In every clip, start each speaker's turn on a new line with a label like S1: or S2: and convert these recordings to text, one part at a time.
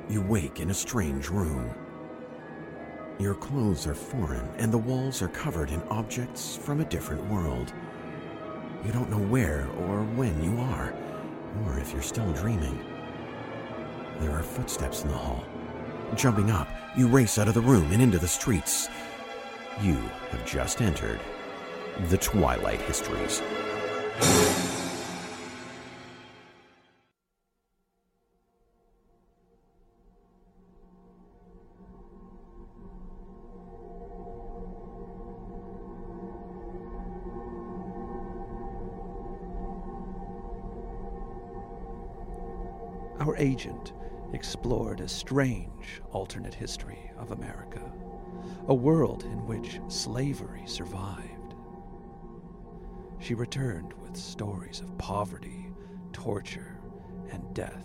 S1: you wake in a strange room. Your clothes are foreign, and the walls are covered in objects from a different world. You don't know where or when you are, or if you're still dreaming. There are footsteps in the hall. Jumping up, you race out of the room and into the streets. You have just entered the Twilight Histories.
S2: Our agent explored a strange alternate history of America, a world in which slavery survived. She returned with stories of poverty, torture, and death.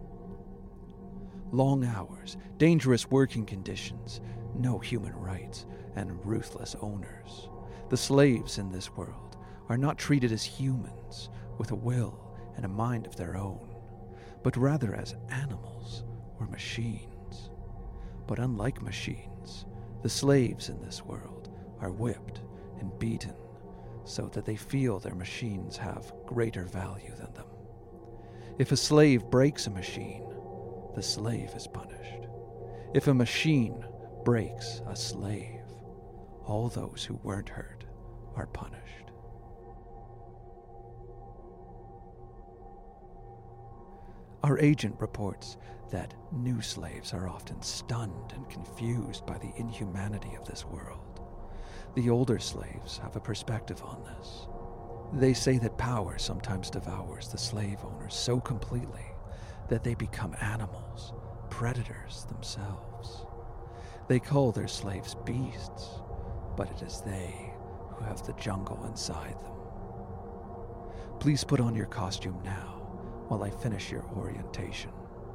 S2: Long hours, dangerous working conditions, no human rights, and ruthless owners. The slaves in this world are not treated as humans with a will and a mind of their own, but rather as animals or machines. But unlike machines, the slaves in this world are whipped and beaten so that they feel their machines have greater value than them. If a slave breaks a machine, the slave is punished. If a machine breaks a slave, all those who weren't hurt are punished. Our agent reports that new slaves are often stunned and confused by the inhumanity of this world. The older slaves have a perspective on this. They say that power sometimes devours the slave owners so completely that they become animals, predators themselves. They call their slaves beasts, but it is they who have the jungle inside them. Please put on your costume now while I finish your orientation.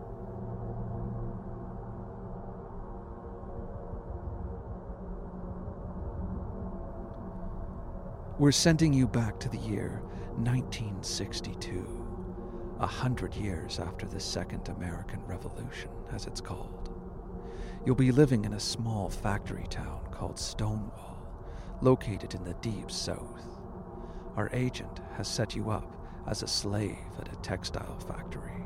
S2: We're sending you back to the year 1962, 100 years after the Second American Revolution, as it's called. You'll be living in a small factory town called Stonewall, located in the deep south. Our agent has set you up as a slave at a textile factory.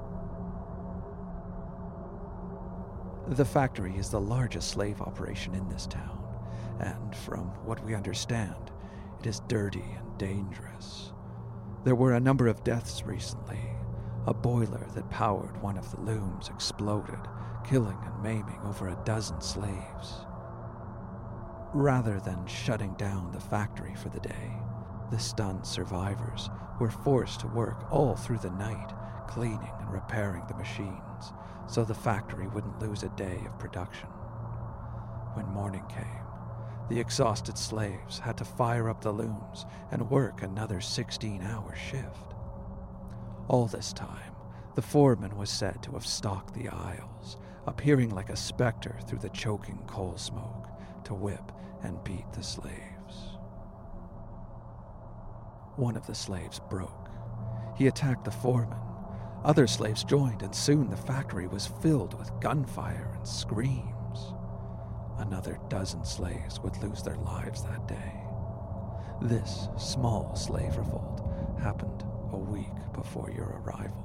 S2: The factory is the largest slave operation in this town, and from what we understand, it is dirty and dangerous. There were a number of deaths recently. A boiler that powered one of the looms exploded, killing and maiming over a dozen slaves. Rather than shutting down the factory for the day, the stunned survivors were forced to work all through the night, cleaning and repairing the machines, so the factory wouldn't lose a day of production. When morning came, the exhausted slaves had to fire up the looms and work another 16-hour shift. All this time, the foreman was said to have stalked the aisles, appearing like a specter through the choking coal smoke to whip and beat the slaves. One of the slaves broke. He attacked the foreman. Other slaves joined, and soon the factory was filled with gunfire and screams. Another dozen slaves would lose their lives that day. This small slave revolt happened a week before your arrival.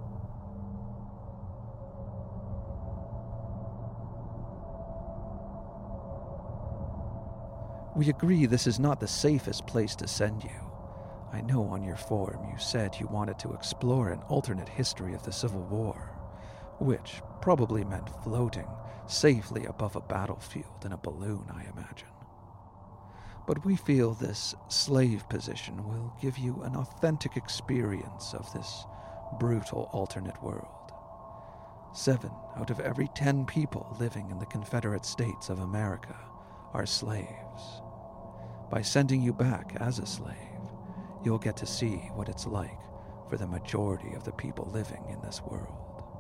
S2: We agree this is not the safest place to send you. I know on your form you said you wanted to explore an alternate history of the Civil War, which probably meant floating safely above a battlefield in a balloon, I imagine. But we feel this slave position will give you an authentic experience of this brutal alternate world. 7 out of every 10 people living in the Confederate States of America are slaves. By sending you back as a slave, you'll get to see what it's like for the majority of the people living in this world.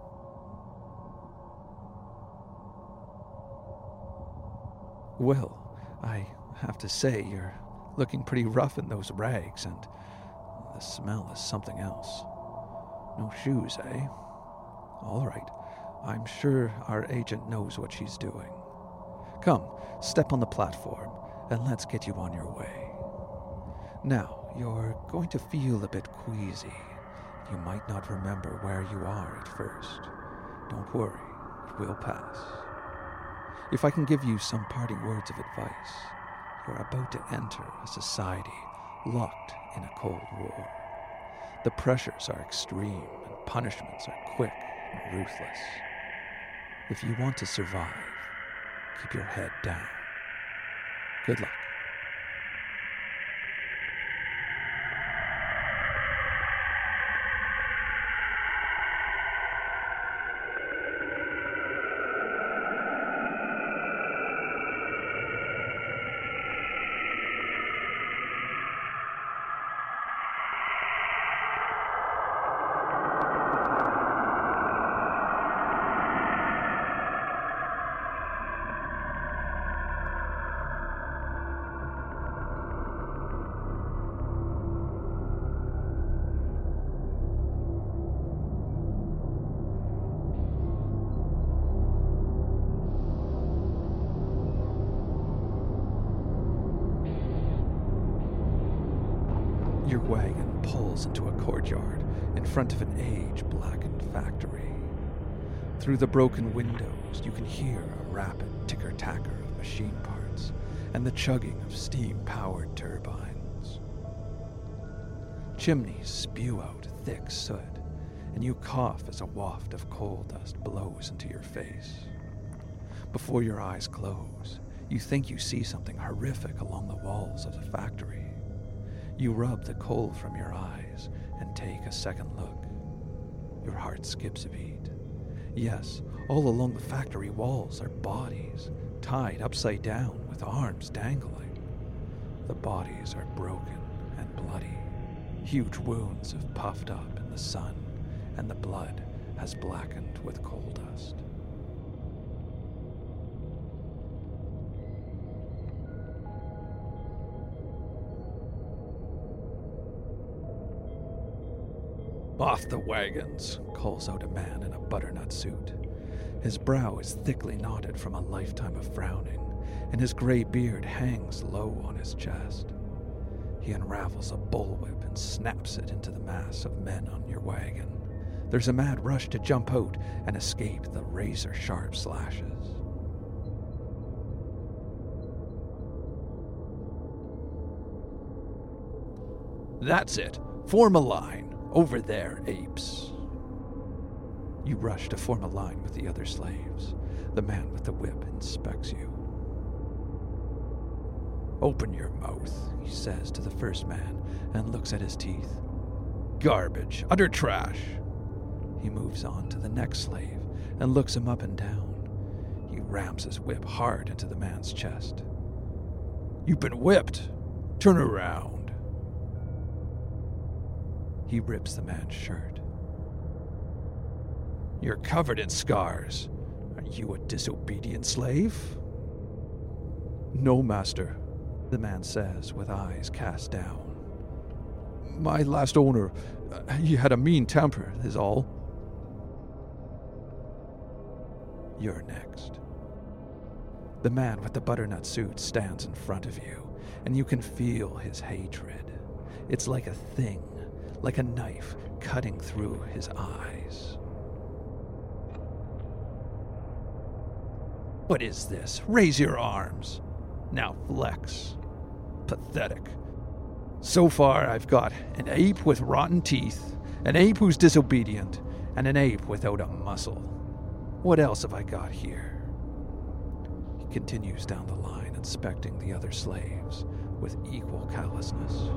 S2: Well, I have to say you're looking pretty rough in those rags, and the smell is something else. No shoes, eh? All right, I'm sure our agent knows what she's doing. Come, step on the platform, and let's get you on your way. Now, you're going to feel a bit queasy. You might not remember where you are at first. Don't worry, it will pass. If I can give you some parting words of advice, you're about to enter a society locked in a Cold War. The pressures are extreme and punishments are quick and ruthless. If you want to survive, keep your head down. Good luck. Your wagon pulls into a courtyard in front of an age-blackened factory. Through the broken windows, you can hear a rapid ticker-tacker of machine parts and the chugging of steam-powered turbines. Chimneys spew out thick soot, and you cough as a waft of coal dust blows into your face. Before your eyes close, you think you see something horrific along the walls of the factory. You rub the coal from your eyes and take a second look. Your heart skips a beat. Yes, all along the factory walls are bodies, tied upside down with arms dangling. The bodies are broken and bloody. Huge wounds have puffed up in the sun, and the blood has blackened with coal dust. "Off the wagons," calls out a man in a butternut suit. His brow is thickly knotted from a lifetime of frowning, and his gray beard hangs low on his chest. He unravels a bullwhip and snaps it into the mass of men on your wagon. There's a mad rush to jump out and escape the razor-sharp slashes. "That's it. Form a line. Over there, apes." You rush to form a line with the other slaves. The man with the whip inspects you. "Open your mouth," he says to the first man and looks at his teeth. "Garbage, utter trash." He moves on to the next slave and looks him up and down. He rams his whip hard into the man's chest. "You've been whipped. Turn around." He rips the man's shirt. "You're covered in scars. Are you a disobedient slave?" "No, master," the man says with eyes cast down. "My last owner, he had a mean temper, is all." You're next. The man with the butternut suit stands in front of you, and you can feel his hatred. It's like a thing, like a knife cutting through his eyes. "What is this? Raise your arms. Now flex. Pathetic. So far I've got an ape with rotten teeth, an ape who's disobedient, and an ape without a muscle. What else have I got here?" He continues down the line, inspecting the other slaves with equal callousness.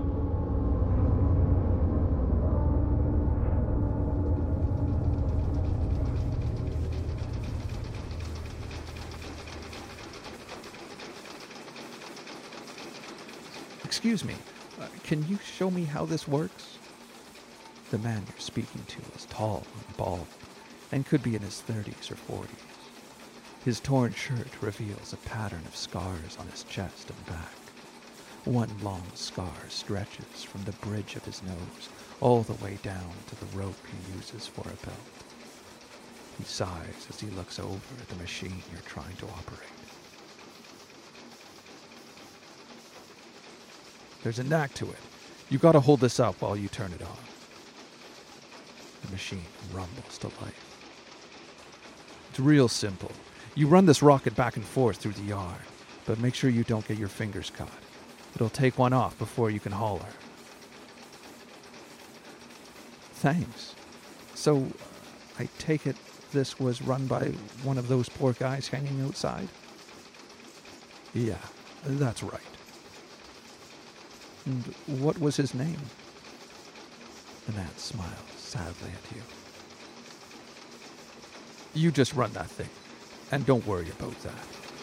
S2: "Excuse me, can you show me how this works?" The man you're speaking to is tall and bald, and could be in his 30s or 40s. His torn shirt reveals a pattern of scars on his chest and back. One long scar stretches from the bridge of his nose all the way down to the rope he uses for a belt. He sighs as he looks over at the machine you're trying to operate. There's a knack to it. You gotta hold this up while you turn it on. The machine rumbles to life. It's real simple. You run this rocket back and forth through the yard, but make sure you don't get your fingers caught. It'll take one off before you can holler. Thanks. So, I take it this was run by one of those poor guys hanging outside? Yeah, that's right. And what was his name? The man smiles sadly at you. You just run that thing, and don't worry about that.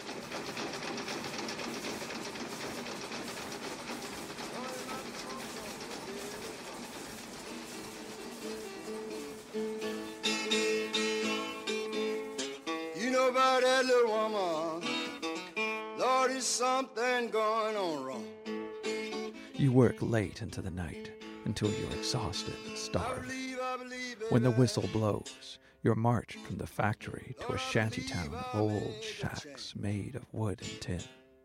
S3: You know about that little woman, Lord, is something going on wrong.
S2: You work late into the night until you're exhausted and starving. When the whistle blows, you're marched from the factory to a shantytown of old shacks made of wood and tin.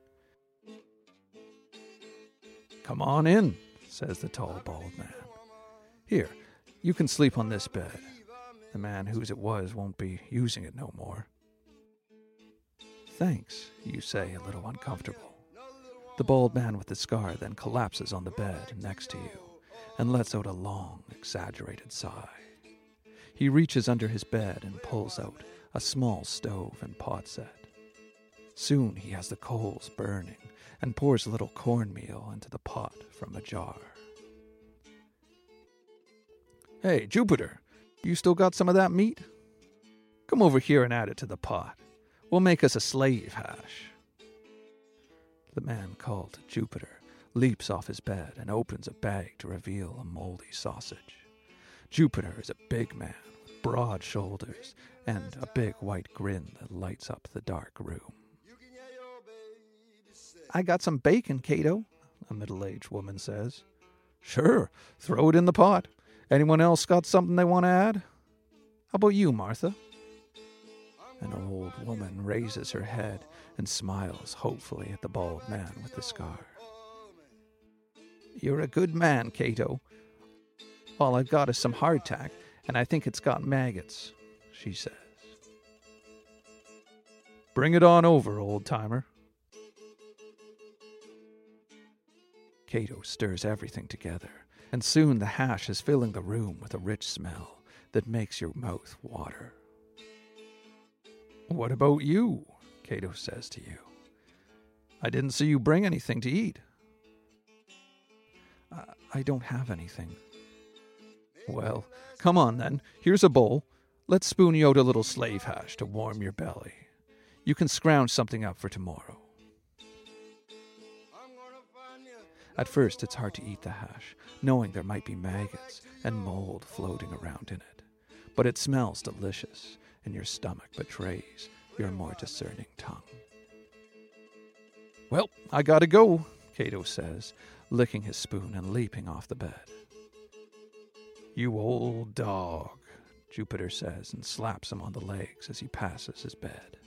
S2: Come on in, says the tall, bald man. Here, you can sleep on this bed. The man whose it was won't be using it no more. Thanks, you say, a little uncomfortable. The bald man with the scar then collapses on the bed next to you and lets out a long, exaggerated sigh. He reaches under his bed and pulls out a small stove and pot set. Soon he has the coals burning and pours a little cornmeal into the pot from a jar. Hey, Jupiter, you still got some of that meat? Come over here and add it to the pot. We'll make us a slave hash. The man called Jupiter leaps off his bed and opens a bag to reveal a moldy sausage. Jupiter is a big man with broad shoulders and a big white grin that lights up the dark room. I got some bacon, Cato, a middle-aged woman says. Sure, throw it in the pot. Anyone else got something they want to add? How about you, Martha? An old woman raises her head and smiles hopefully at the bald man with the scar. You're a good man, Cato. All I've got is some hardtack, and I think it's got maggots, she says. Bring it on over, old-timer. Cato stirs everything together, and soon the hash is filling the room with a rich smell that makes your mouth water. What about you? Cato says to you. I didn't see you bring anything to eat. I don't have anything. Well, come on then. Here's a bowl. Let's spoon you out a little slave hash to warm your belly. You can scrounge something up for tomorrow. At first, it's hard to eat the hash, knowing there might be maggots and mold floating around in it. But it smells delicious, and your stomach betrays your more discerning tongue. Well, I gotta go, Cato says, licking his spoon and leaping off the bed. You old dog, Jupiter says and slaps him on the legs as he passes his bed.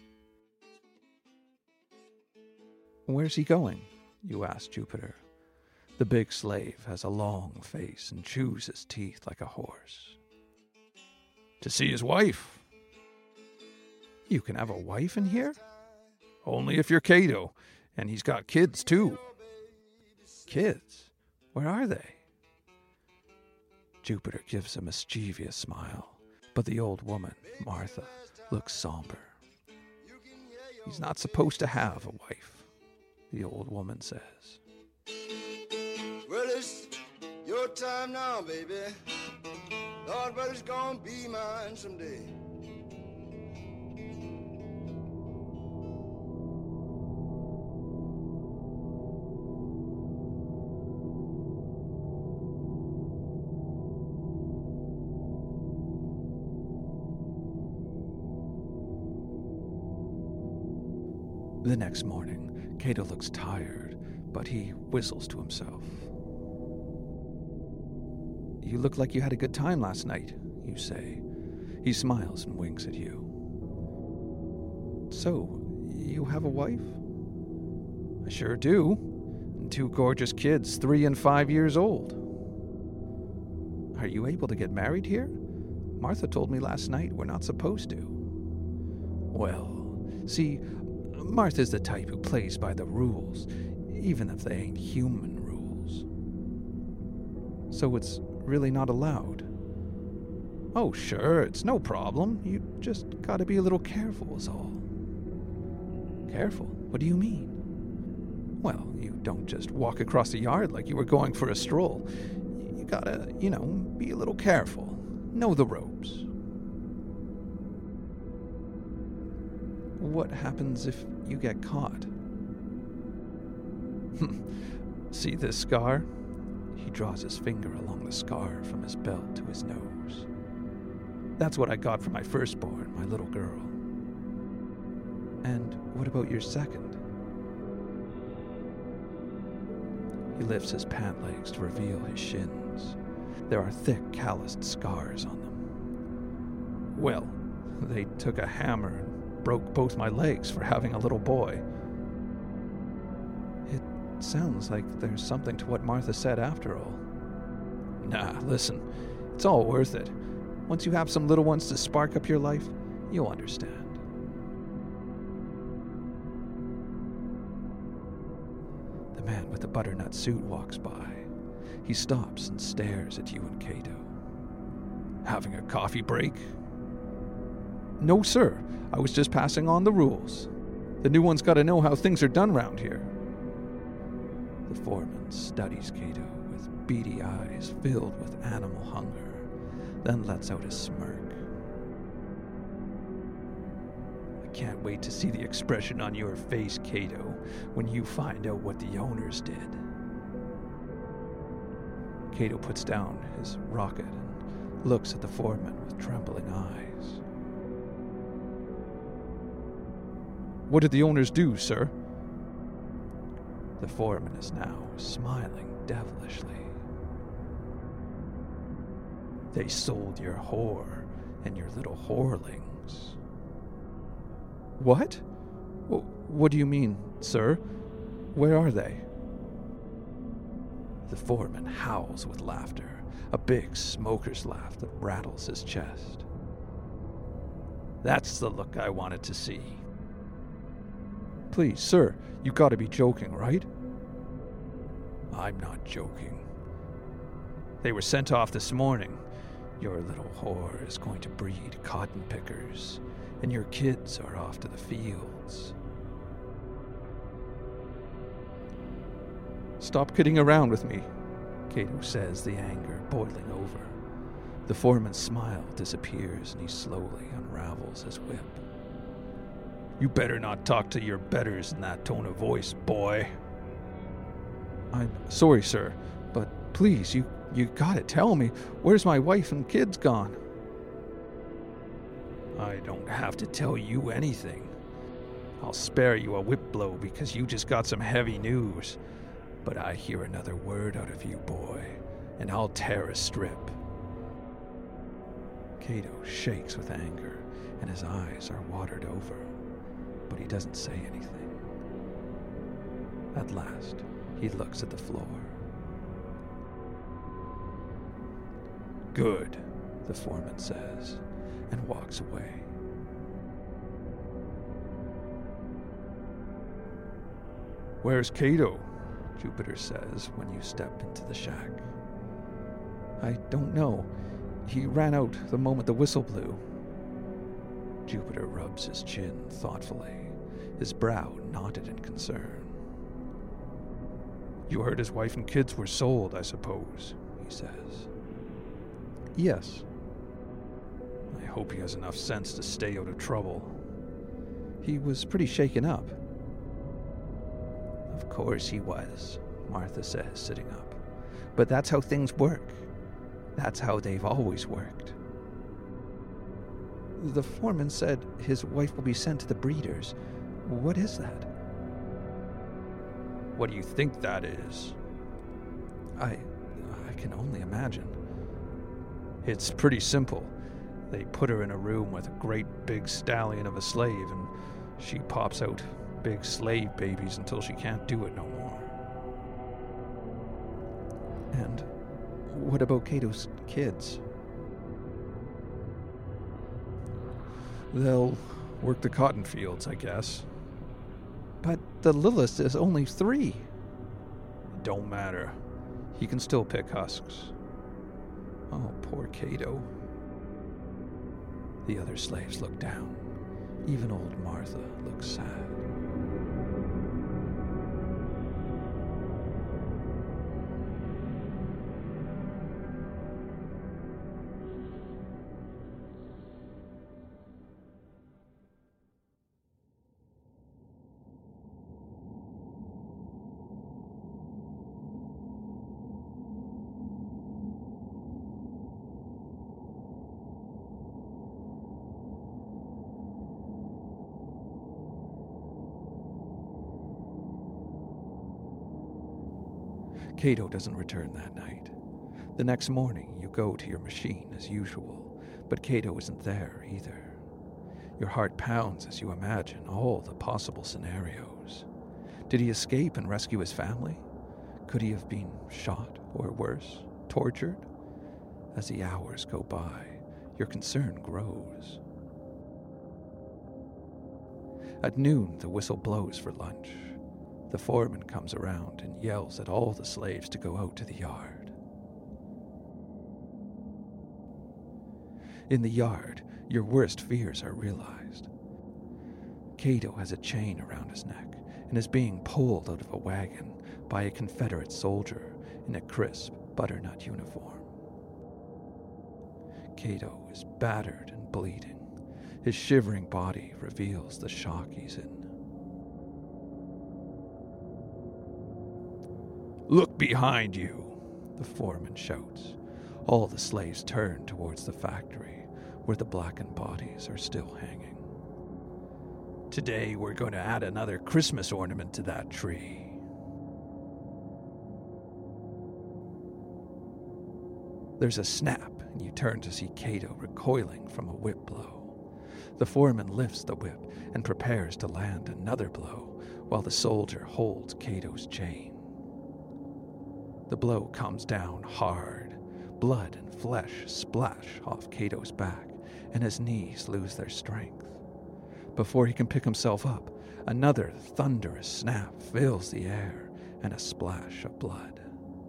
S2: Where's he going? You ask Jupiter. The big slave has a long face and chews his teeth like a horse. To see his wife. You can have a wife in here? Only if you're Cato, and he's got kids too. Kids? Where are they? Jupiter gives a mischievous smile, but the old woman, Martha, looks somber. He's not supposed to have a wife, the old woman says.
S3: Well, it's your time now, baby. Lord, but it's gonna be mine someday.
S2: The next morning, Cato looks tired, but he whistles to himself. You look like you had a good time last night, you say. He smiles and winks at you. So, you have a wife? I sure do. And 2 gorgeous kids, 3 and 5 years old. Are you able to get married here? Martha told me last night we're not supposed to. Well, see, Martha's the type who plays by the rules, even if they ain't human rules. So it's really not allowed? Oh, sure, it's no problem. You just gotta be a little careful is all. Careful? What do you mean? Well, you don't just walk across the yard like you were going for a stroll. You gotta, be a little careful. Know the ropes. What happens if you get caught? See this scar? He draws his finger along the scar from his belt to his nose. That's what I got for my firstborn, my little girl. And what about your second? He lifts his pant legs to reveal his shins. There are thick, calloused scars on them. Well, they took a hammer and broke both my legs for having a little boy. It sounds like there's something to what Martha said after all. Nah, listen, it's all worth it. Once you have some little ones to spark up your life, you'll understand. The man with the butternut suit walks by. He stops and stares at you and Cato. Having a coffee break? No, sir. I was just passing on the rules. The new one's got to know how things are done round here. The foreman studies Cato with beady eyes filled with animal hunger, then lets out a smirk. I can't wait to see the expression on your face, Cato, when you find out what the owners did. Cato puts down his rocket and looks at the foreman with trembling eyes. What did the owners do, sir? The foreman is now smiling devilishly. They sold your whore and your little whorelings. What? What do you mean, sir? Where are they? The foreman howls with laughter, a big smoker's laugh that rattles his chest. That's the look I wanted to see. Please, sir, you gotta be joking, right? I'm not joking. They were sent off this morning. Your little whore is going to breed cotton pickers, and your kids are off to the fields. Stop kidding around with me, Cato says, the anger boiling over. The foreman's smile disappears and he slowly unravels his whip. You better not talk to your betters in that tone of voice, boy. I'm sorry, sir, but please, you gotta tell me, where's my wife and kids gone? I don't have to tell you anything. I'll spare you a whip blow because you just got some heavy news. But I hear another word out of you, boy, and I'll tear a strip. Cato shakes with anger, and his eyes are watered over, but he doesn't say anything. At last, he looks at the floor. Good, the foreman says, and walks away. Where's Cato? Jupiter says when you step into the shack. I don't know. He ran out the moment the whistle blew. Jupiter rubs his chin thoughtfully, his brow knotted in concern. You heard his wife and kids were sold, I suppose, he says. Yes. I hope he has enough sense to stay out of trouble. He was pretty shaken up. Of course he was, Martha says, sitting up. But that's how things work. That's how they've always worked. The foreman said his wife will be sent to the breeders. What is that? What do you think that is? I can only imagine. It's pretty simple. They put her in a room with a great big stallion of a slave, and she pops out big slave babies until she can't do it no more.
S4: And what about Cato's kids?
S2: They'll work the cotton fields, I guess.
S4: But the littlest is only 3.
S2: It don't matter. He can still pick husks. Oh, poor Cato.
S4: The other slaves look down. Even old Martha looks sad.
S2: Cato doesn't return that night. The next morning, you go to your machine as usual, but Cato isn't there either. Your heart pounds as you imagine all the possible scenarios. Did he escape and rescue his family? Could he have been shot, or worse, tortured? As the hours go by, your concern grows. At noon, the whistle blows for lunch. The foreman comes around and yells at all the slaves to go out to the yard. In the yard, your worst fears are realized. Cato has a chain around his neck and is being pulled out of a wagon by a Confederate soldier in a crisp butternut uniform. Cato is battered and bleeding. His shivering body reveals the shock he's in. "Look behind you," the foreman shouts. All the slaves turn towards the factory, where the blackened bodies are still hanging. "Today we're going to add another Christmas ornament to that tree." There's a snap, and you turn to see Cato recoiling from a whip blow. The foreman lifts the whip and prepares to land another blow, while the soldier holds Cato's chain. The blow comes down hard. Blood and flesh splash off Cato's back, and his knees lose their strength. Before he can pick himself up, another thunderous snap fills the air, and a splash of blood.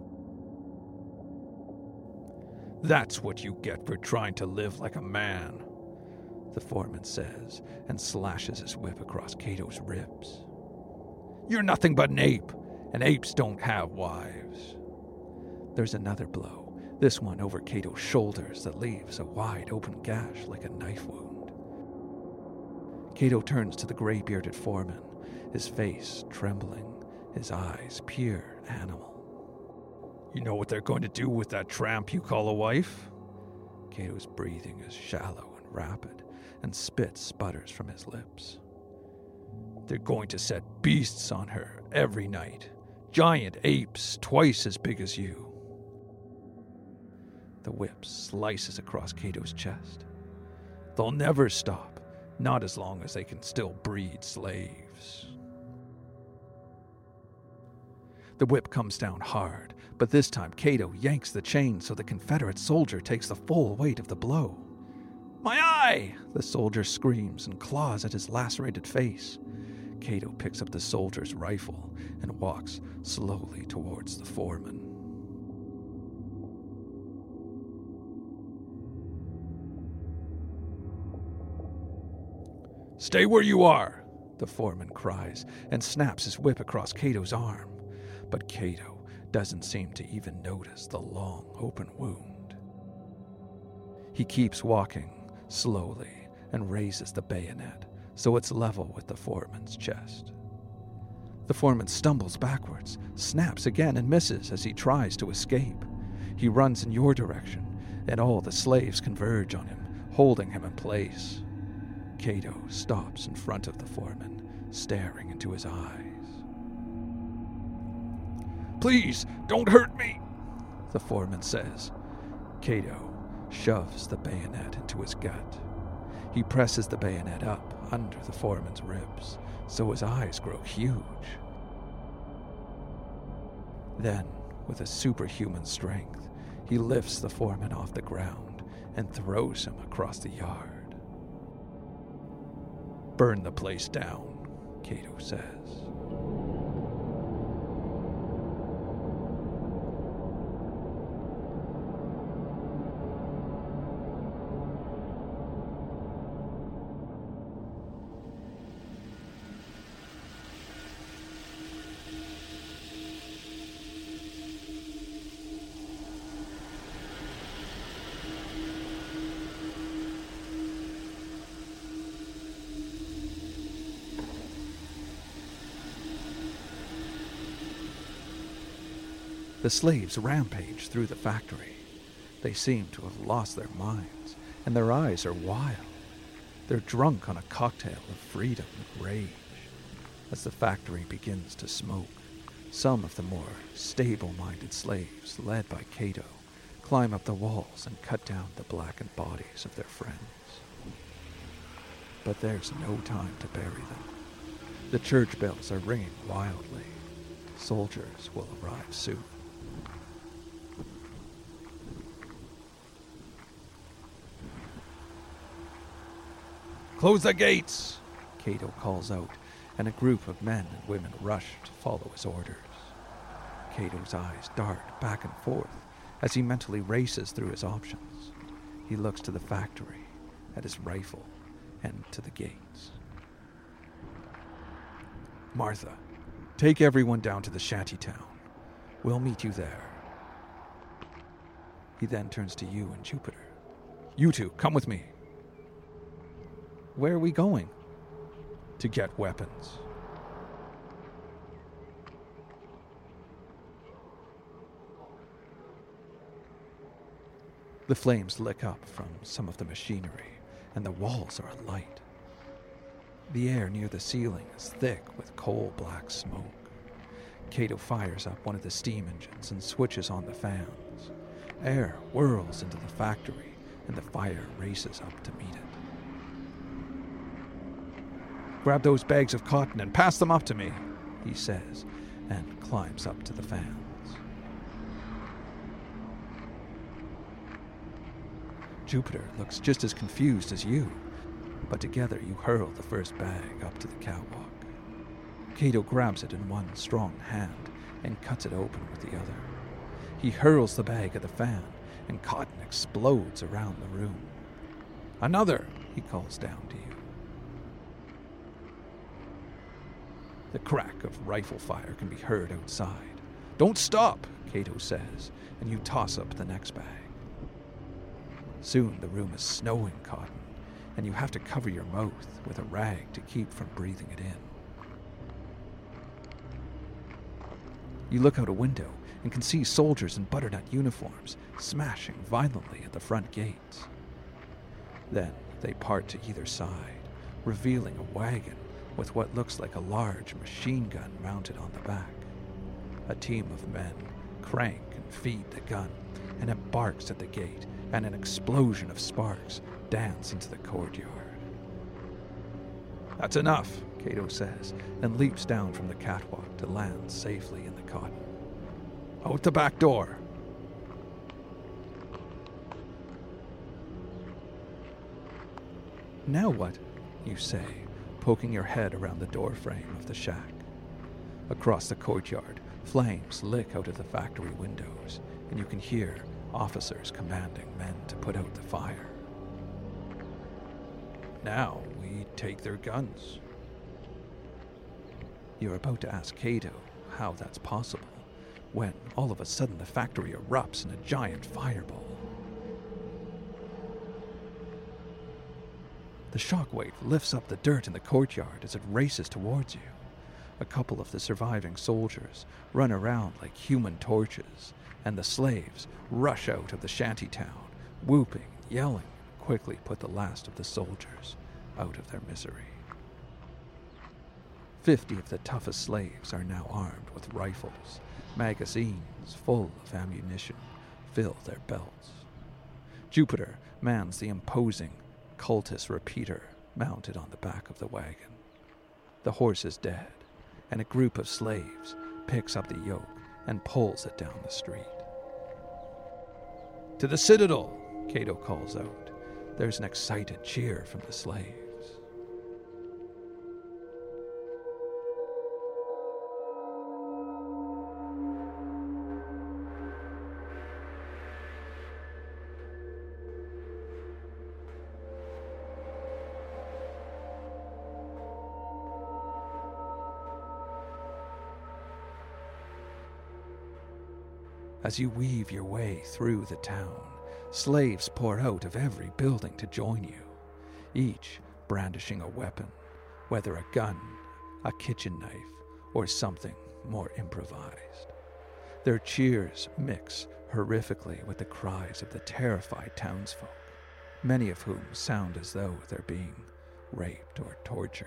S2: "That's what you get for trying to live like a man," the foreman says, and slashes his whip across Cato's ribs. "You're nothing but an ape, and apes don't have wives." There's another blow, this one over Cato's shoulders, that leaves a wide open gash like a knife wound. Cato turns to the gray-bearded foreman, his face trembling, his eyes pure animal. "You know what they're going to do with that tramp you call a wife?" Cato's breathing is shallow and rapid, and spit sputters from his lips. "They're going to set beasts on her every night. Giant apes twice as big as you." The whip slices across Cato's chest. "They'll never stop, not as long as they can still breed slaves." The whip comes down hard, but this time Cato yanks the chain so the Confederate soldier takes the full weight of the blow. "My eye!" the soldier screams and claws at his lacerated face. Cato picks up the soldier's rifle and walks slowly towards the foreman. "Stay where you are," the foreman cries and snaps his whip across Cato's arm. But Cato doesn't seem to even notice the long open wound. He keeps walking slowly and raises the bayonet so it's level with the foreman's chest. The foreman stumbles backwards, snaps again and misses as he tries to escape. He runs in your direction, and all the slaves converge on him, holding him in place. Cato stops in front of the foreman, staring into his eyes. "Please, don't hurt me," the foreman says. Cato shoves the bayonet into his gut. He presses the bayonet up under the foreman's ribs, so his eyes grow huge. Then, with a superhuman strength, he lifts the foreman off the ground and throws him across the yard. "Burn the place down," Cato says. The slaves rampage through the factory. They seem to have lost their minds, and their eyes are wild. They're drunk on a cocktail of freedom and rage. As the factory begins to smoke, some of the more stable-minded slaves, led by Cato, climb up the walls and cut down the blackened bodies of their friends. But there's no time to bury them. The church bells are ringing wildly. Soldiers will arrive soon. "Close the gates!" Cato calls out, and a group of men and women rush to follow his orders. Cato's eyes dart back and forth as he mentally races through his options. He looks to the factory, at his rifle, and to the gates. "Martha, take everyone down to the shanty town. We'll meet you there." He then turns to you and Jupiter. "You two, come with me." "Where are we going?" "To get weapons." The flames lick up from some of the machinery, and the walls are alight. The air near the ceiling is thick with coal-black smoke. Cato fires up one of the steam engines and switches on the fans. Air whirls into the factory, and the fire races up to meet it. "Grab those bags of cotton and pass them up to me," he says, and climbs up to the fans. Jupiter looks just as confused as you, but together you hurl the first bag up to the catwalk. Cato grabs it in one strong hand and cuts it open with the other. He hurls the bag at the fan, and cotton explodes around the room. "Another!" he calls down to you. The crack of rifle fire can be heard outside. "Don't stop," Cato says, and you toss up the next bag. Soon the room is snowing cotton, and you have to cover your mouth with a rag to keep from breathing it in. You look out a window and can see soldiers in butternut uniforms smashing violently at the front gates. Then they part to either side, revealing a wagon with what looks like a large machine gun mounted on the back. A team of men crank and feed the gun, and it barks at the gate, and an explosion of sparks dance into the courtyard. "That's enough," Cato says, and leaps down from the catwalk to land safely in the cotton. "Out the back door." "Now what?" you say, poking your head around the doorframe of the shack. Across the courtyard, flames lick out of the factory windows, and you can hear officers commanding men to put out the fire. "Now we take their guns." You're about to ask Cato how that's possible, when all of a sudden the factory erupts in a giant fireball. The shockwave lifts up the dirt in the courtyard as it races towards you. A couple of the surviving soldiers run around like human torches, and the slaves rush out of the shanty town, whooping, yelling, and quickly put the last of the soldiers out of their misery. 50 of the toughest slaves are now armed with rifles. Magazines full of ammunition fill their belts. Jupiter mans the imposing cultist repeater mounted on the back of the wagon. The horse is dead, and a group of slaves picks up the yoke and pulls it down the street. "To the Citadel!" Cato calls out. There's an excited cheer from the slaves. As you weave your way through the town, slaves pour out of every building to join you, each brandishing a weapon, whether a gun, a kitchen knife, or something more improvised. Their cheers mix horrifically with the cries of the terrified townsfolk, many of whom sound as though they're being raped or tortured.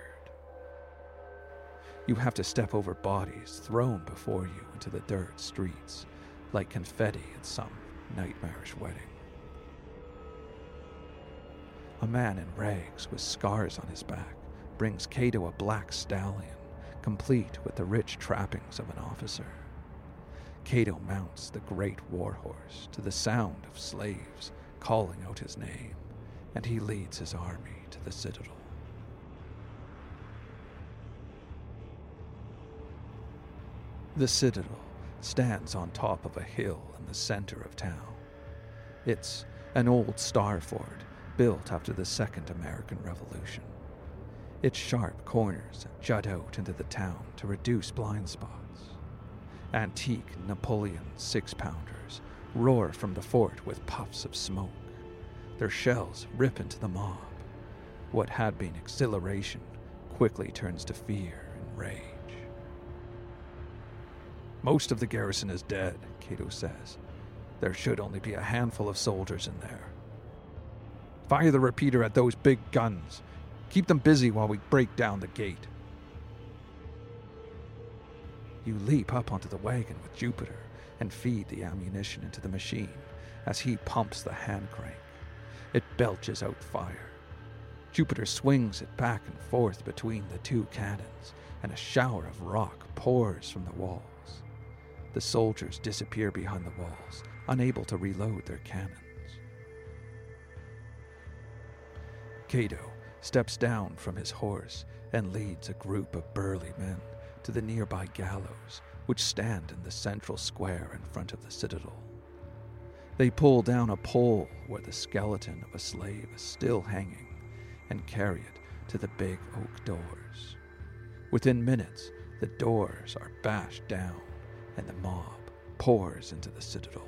S2: You have to step over bodies thrown before you into the dirt streets, like confetti at some nightmarish wedding. A man in rags with scars on his back brings Cato a black stallion, complete with the rich trappings of an officer. Cato mounts the great warhorse to the sound of slaves calling out his name, and he leads his army to the Citadel. The Citadel stands on top of a hill in the center of town. It's an old star fort built after the Second American Revolution. Its sharp corners jut out into the town to reduce blind spots. Antique Napoleon 6-pounders roar from the fort with puffs of smoke. Their shells rip into the mob. What had been exhilaration quickly turns to fear and rage. "Most of the garrison is dead," Cato says. "There should only be a handful of soldiers in there. Fire the repeater at those big guns. Keep them busy while we break down the gate." You leap up onto the wagon with Jupiter and feed the ammunition into the machine as he pumps the hand crank. It belches out fire. Jupiter swings it back and forth between the two cannons, and a shower of rock pours from the walls. The soldiers disappear behind the walls, unable to reload their cannons. Cato steps down from his horse and leads a group of burly men to the nearby gallows, which stand in the central square in front of the Citadel. They pull down a pole where the skeleton of a slave is still hanging and carry it to the big oak doors. Within minutes, the doors are bashed down and the mob pours into the Citadel.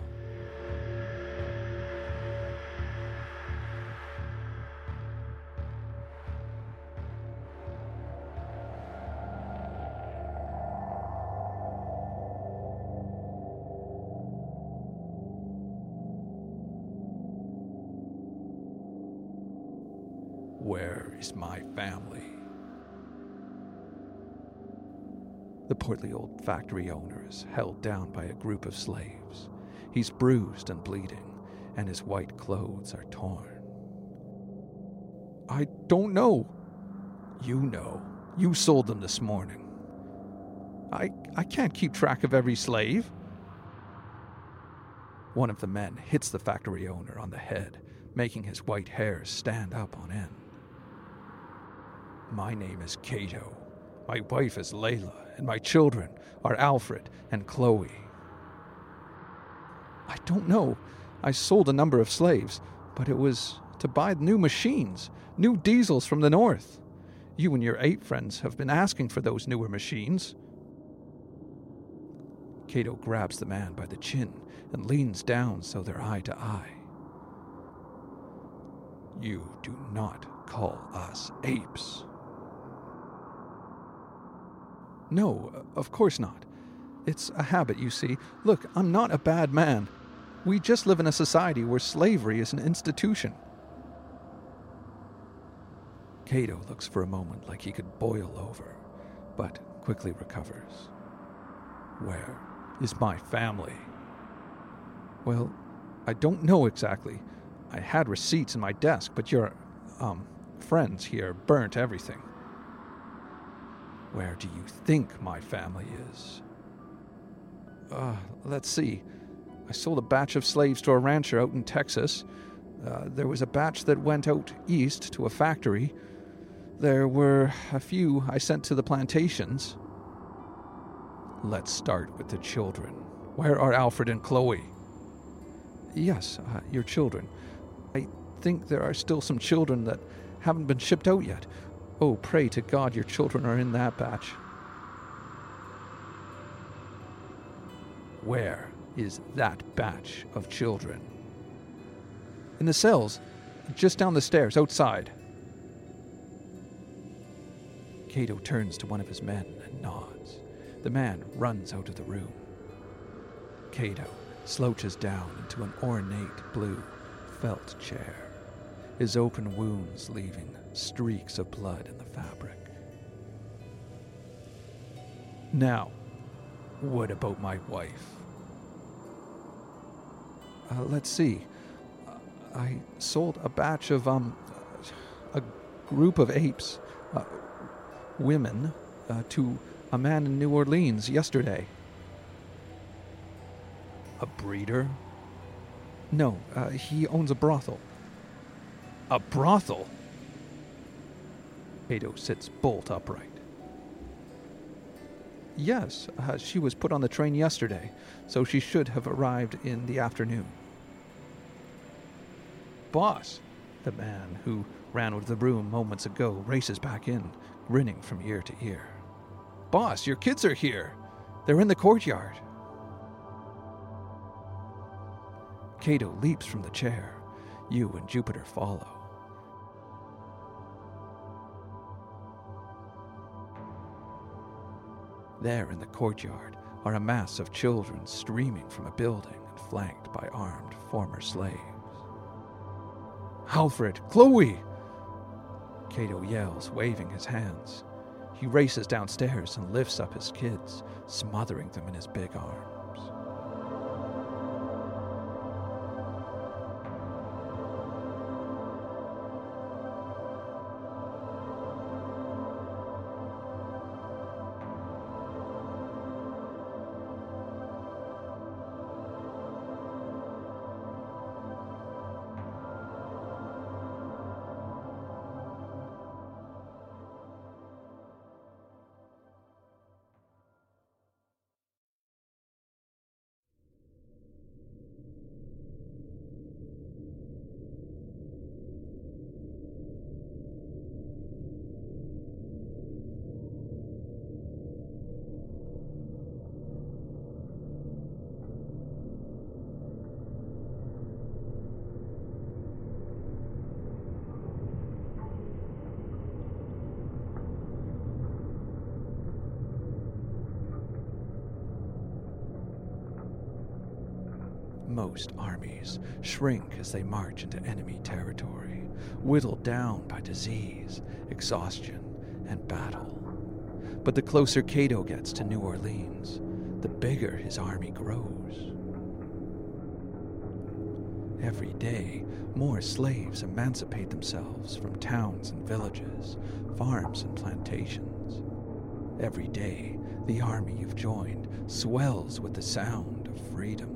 S2: Where is my family? The portly old factory owner is held down by a group of slaves. He's bruised and bleeding, and his white clothes are torn. "I don't know." "You know. You sold them this morning." I can't keep track of every slave." One of the men hits the factory owner on the head, making his white hairs stand up on end. "My name is Cato. My wife is Layla, and my children are Alfred and Chloe." "I don't know. I sold a number of slaves, but it was to buy new machines, new diesels from the north. You and your 8 friends have been asking for those newer machines." Cato grabs the man by the chin and leans down so they're eye to eye. "You do not call us apes." "No, of course not. It's a habit, you see. Look, I'm not a bad man. We just live in a society where slavery is an institution." Cato looks for a moment like he could boil over, but quickly recovers. "Where is my family?" "Well, I don't know exactly. I had receipts in my desk, but your, friends here burnt everything. Where do you think my family is? Let's see. I sold a batch of slaves to a rancher out in Texas. There was a batch that went out east to a factory. There were a few I sent to the plantations. Let's start with the children. Where are Alfred and Chloe? Yes, your children. I think there are still some children that haven't been shipped out yet. Oh, pray to God your children are in that batch. Where is that batch of children? In the cells, just down the stairs, outside. Cato turns to one of his men and nods. The man runs out of the room. Cato slouches down into an ornate blue felt chair, his open wounds leaving streaks of blood in the fabric. Now, what about my wife? Let's see. I sold a batch of, a group of apes, women, to a man in New Orleans yesterday. A breeder? No, he owns a brothel. A brothel? Cato sits bolt upright. Yes, she was put on the train yesterday, so she should have arrived in the afternoon. Boss, the man who ran out of the room moments ago races back in, grinning from ear to ear. Boss, your kids are here. They're in the courtyard. Cato leaps from the chair. You and Jupiter follow. There in the courtyard are a mass of children streaming from a building and flanked by armed former slaves. Alfred! Chloe! Cato yells, waving his hands. He races downstairs and lifts up his kids, smothering them in his big arms. Most armies shrink as they march into enemy territory, whittled down by disease, exhaustion, and battle. But the closer Cato gets to New Orleans, the bigger his army grows. Every day, more slaves emancipate themselves from towns and villages, farms and plantations. Every day, the army you've joined swells with the sound of freedom.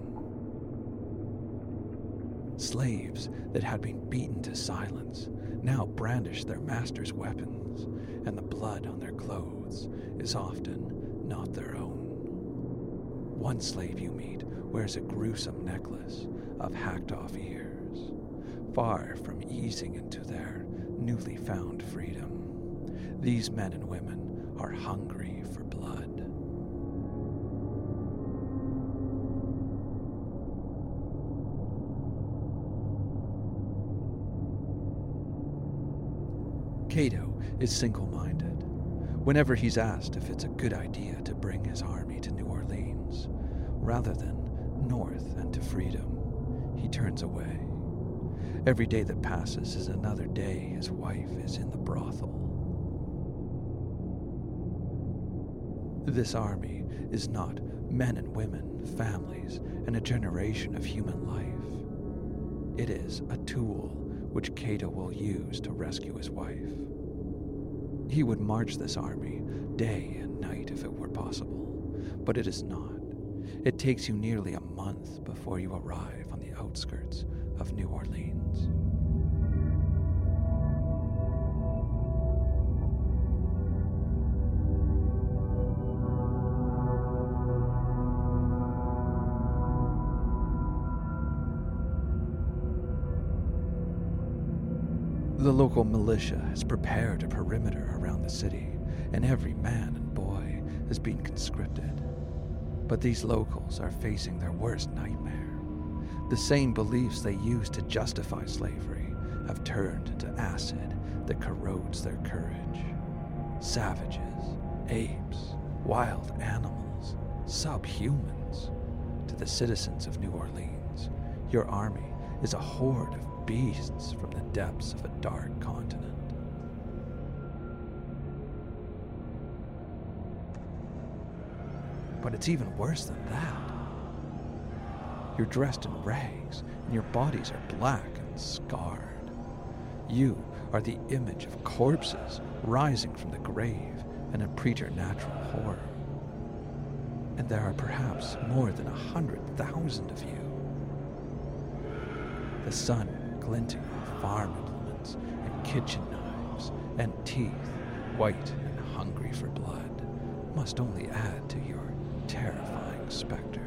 S2: Slaves that had been beaten to silence now brandish their masters' weapons, and the blood on their clothes is often not their own. One slave you meet wears a gruesome necklace of hacked-off ears, far from easing into their newly found freedom. These men and women are hungry for blood. Cato is single-minded. Whenever he's asked if it's a good idea to bring his army to New Orleans, rather than north and to freedom, he turns away. Every day that passes is another day his wife is in the brothel. This army is not men and women, families, and a generation of human life. It is a tool which Cato will use to rescue his wife. He would march this army day and night if it were possible, but it is not. It takes you nearly a month before you arrive on the outskirts of New Orleans. The local militia has prepared a perimeter around the city, and every man and boy has been conscripted. But these locals are facing their worst nightmare. The same beliefs they used to justify slavery have turned into acid that corrodes their courage. Savages, apes, wild animals, subhumans. To the citizens of New Orleans, your army is a horde of beasts from the depths of a dark continent. But it's even worse than that. You're dressed in rags, and your bodies are black and scarred. You are the image of corpses rising from the grave in a preternatural horror. And there are perhaps more than 100,000 of you. The sun glinting on farm implements and kitchen knives, and teeth, white and hungry for blood, must only add to your terrifying specter.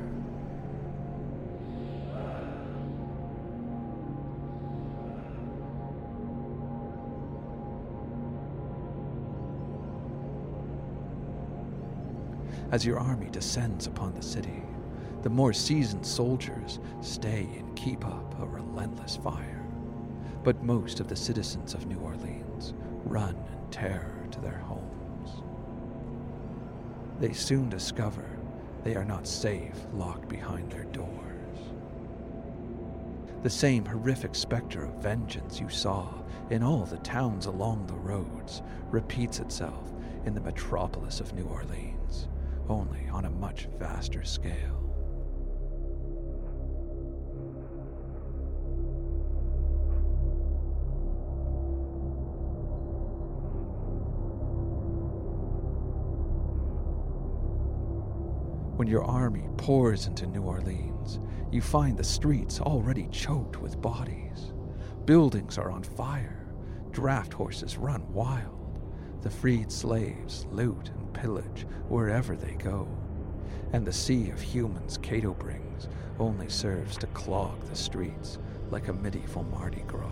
S2: As your army descends upon the city, the more seasoned soldiers stay and keep up a relentless fire. But most of the citizens of New Orleans run in terror to their homes. They soon discover they are not safe locked behind their doors. The same horrific specter of vengeance you saw in all the towns along the roads repeats itself in the metropolis of New Orleans, only on a much vaster scale. When your army pours into New Orleans, you find the streets already choked with bodies. Buildings are on fire. Draft horses run wild. The freed slaves loot and pillage wherever they go. And the sea of humans Cato brings only serves to clog the streets like a medieval Mardi Gras.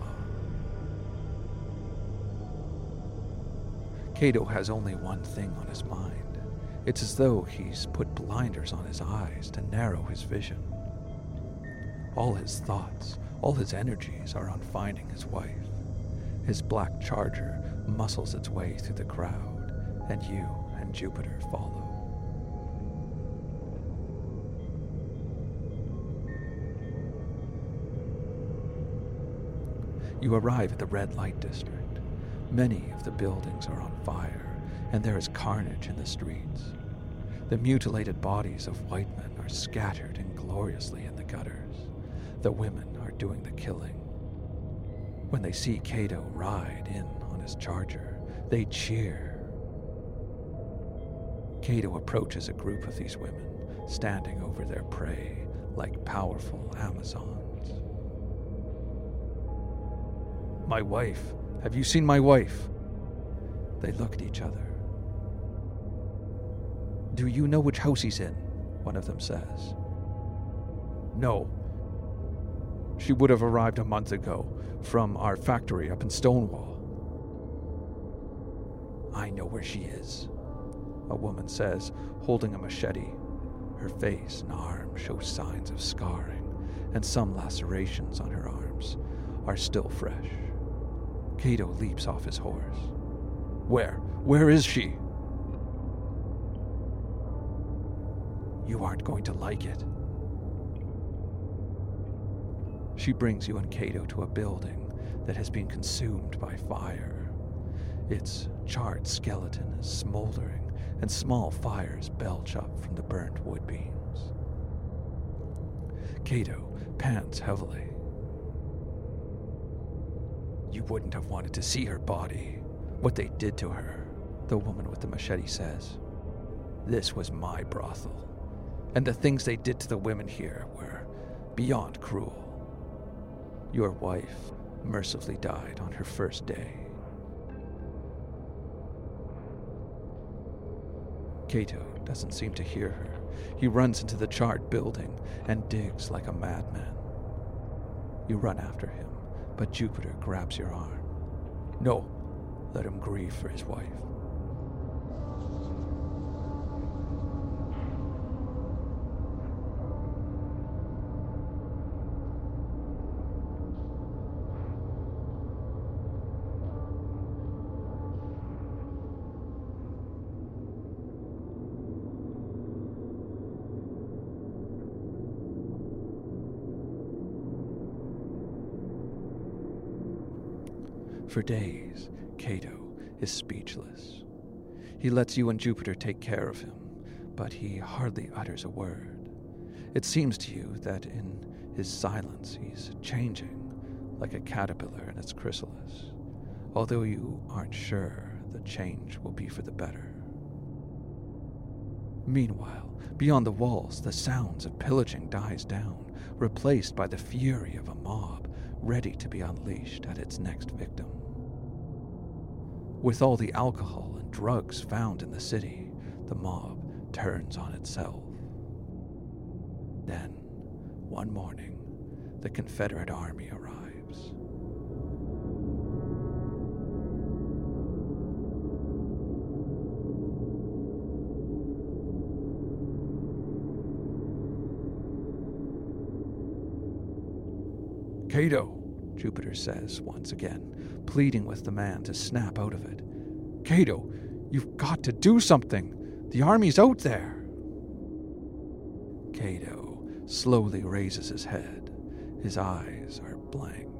S2: Cato has only one thing on his mind. It's as though he's put blinders on his eyes to narrow his vision. All his thoughts, all his energies are on finding his wife. His black charger muscles its way through the crowd, and you and Jupiter follow. You arrive at the red light district. Many of the buildings are on fire, and there is carnage in the streets. The mutilated bodies of white men are scattered ingloriously in the gutters. The women are doing the killing. When they see Cato ride in on his charger, they cheer. Cato approaches a group of these women, standing over their prey like powerful Amazons. "My wife. Have you seen my wife?" They look at each other. "Do you know which house he's in?" one of them says. "No. She would have arrived a month ago from our factory up in Stonewall." "I know where she is," a woman says, holding a machete. Her face and arms show signs of scarring, and some lacerations on her arms are still fresh. Cato leaps off his horse. Where is she?" "You aren't going to like it." She brings you and Cato to a building that has been consumed by fire. Its charred skeleton is smoldering, and small fires belch up from the burnt wood beams. Cato pants heavily. you wouldn't have wanted to see her body. What they did to her, the woman with the machete says. This was my brothel, and the things they did to the women here were beyond cruel. Your wife mercifully died on her first day. Cato doesn't seem to hear her. He runs into the charred building and digs like a madman. You run after him, but Jupiter grabs your arm. No, let him grieve for his wife. For days, Cato is speechless. He lets you and Jupiter take care of him, but he hardly utters a word. It seems to you that in his silence he's changing, like a caterpillar in its chrysalis, although you aren't sure the change will be for the better. Meanwhile, beyond the walls, the sounds of pillaging dies down, replaced by the fury of a mob ready to be unleashed at its next victim. With all the alcohol and drugs found in the city, the mob turns on itself. Then, one morning, the Confederate army arrives. Cato, Jupiter says once again, pleading with the man to snap out of it. Cato, you've got to do something. The army's out there. Cato slowly raises his head. His eyes are blank.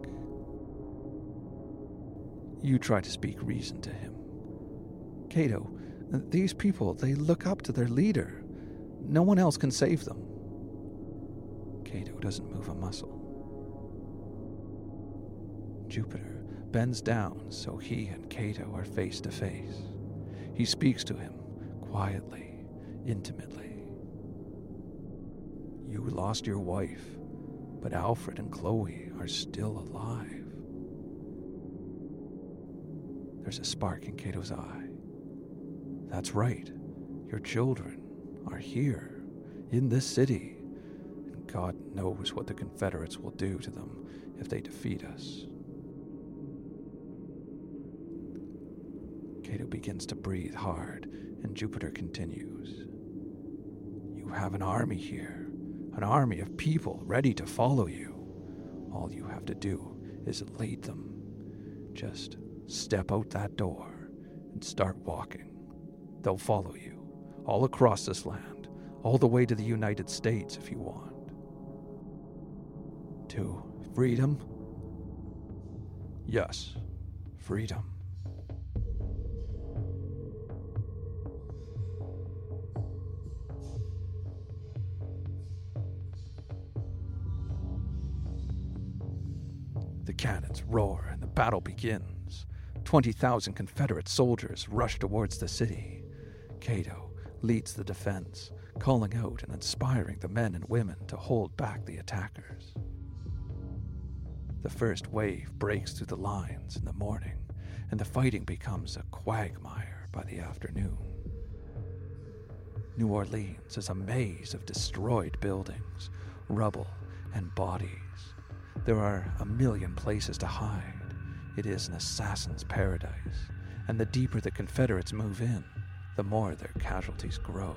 S2: You try to speak reason to him. Cato, these people, they look up to their leader. No one else can save them. Cato doesn't move a muscle. Jupiter bends down so he and Cato are face to face. He speaks to him quietly, intimately. You lost your wife, but Alfred and Chloe are still alive. There's a spark in Cato's eye. That's right. Your children are here, in this city, and God knows what the Confederates will do to them if they defeat us. Cato begins to breathe hard, and Jupiter continues. You have an army here, an army of people ready to follow you. All you have to do is lead them. Just step out that door and start walking. They'll follow you, all across this land, all the way to the United States if you want. To freedom? Yes, freedom. The cannons roar and the battle begins. 20,000 Confederate soldiers rush towards the city. Cato leads the defense, calling out and inspiring the men and women to hold back the attackers. The first wave breaks through the lines in the morning, and the fighting becomes a quagmire by the afternoon. New Orleans is a maze of destroyed buildings, rubble, and bodies. There are a million places to hide. It is an assassin's paradise, and the deeper the Confederates move in, the more their casualties grow.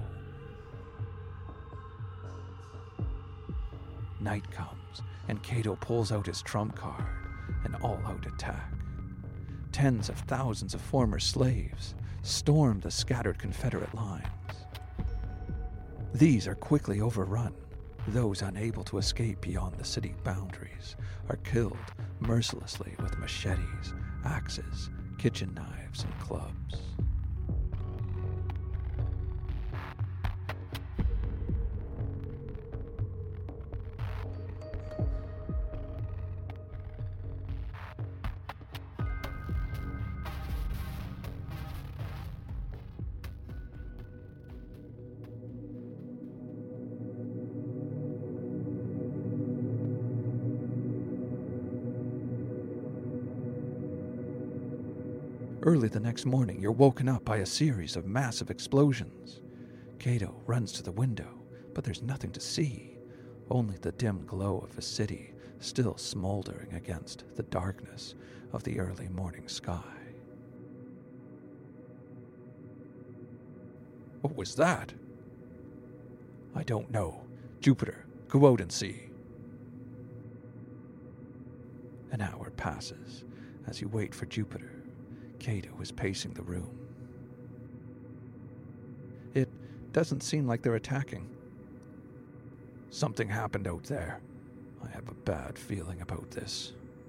S2: Night comes, and Cato pulls out his trump card, an all-out attack. Tens of thousands of former slaves storm the scattered Confederate lines. These are quickly overrun. Those unable to escape beyond the city boundaries are killed mercilessly with machetes, axes, kitchen knives, and clubs. Early the next morning, you're woken up by a series of massive explosions. Cato runs to the window, but there's nothing to see, only the dim glow of a city still smoldering against the darkness of the early morning sky. What was that? I don't know. Jupiter, go out and see. An hour passes. As you wait for Jupiter, Cato is pacing the room. It doesn't seem like they're attacking. Something happened out there. I have a bad feeling about this.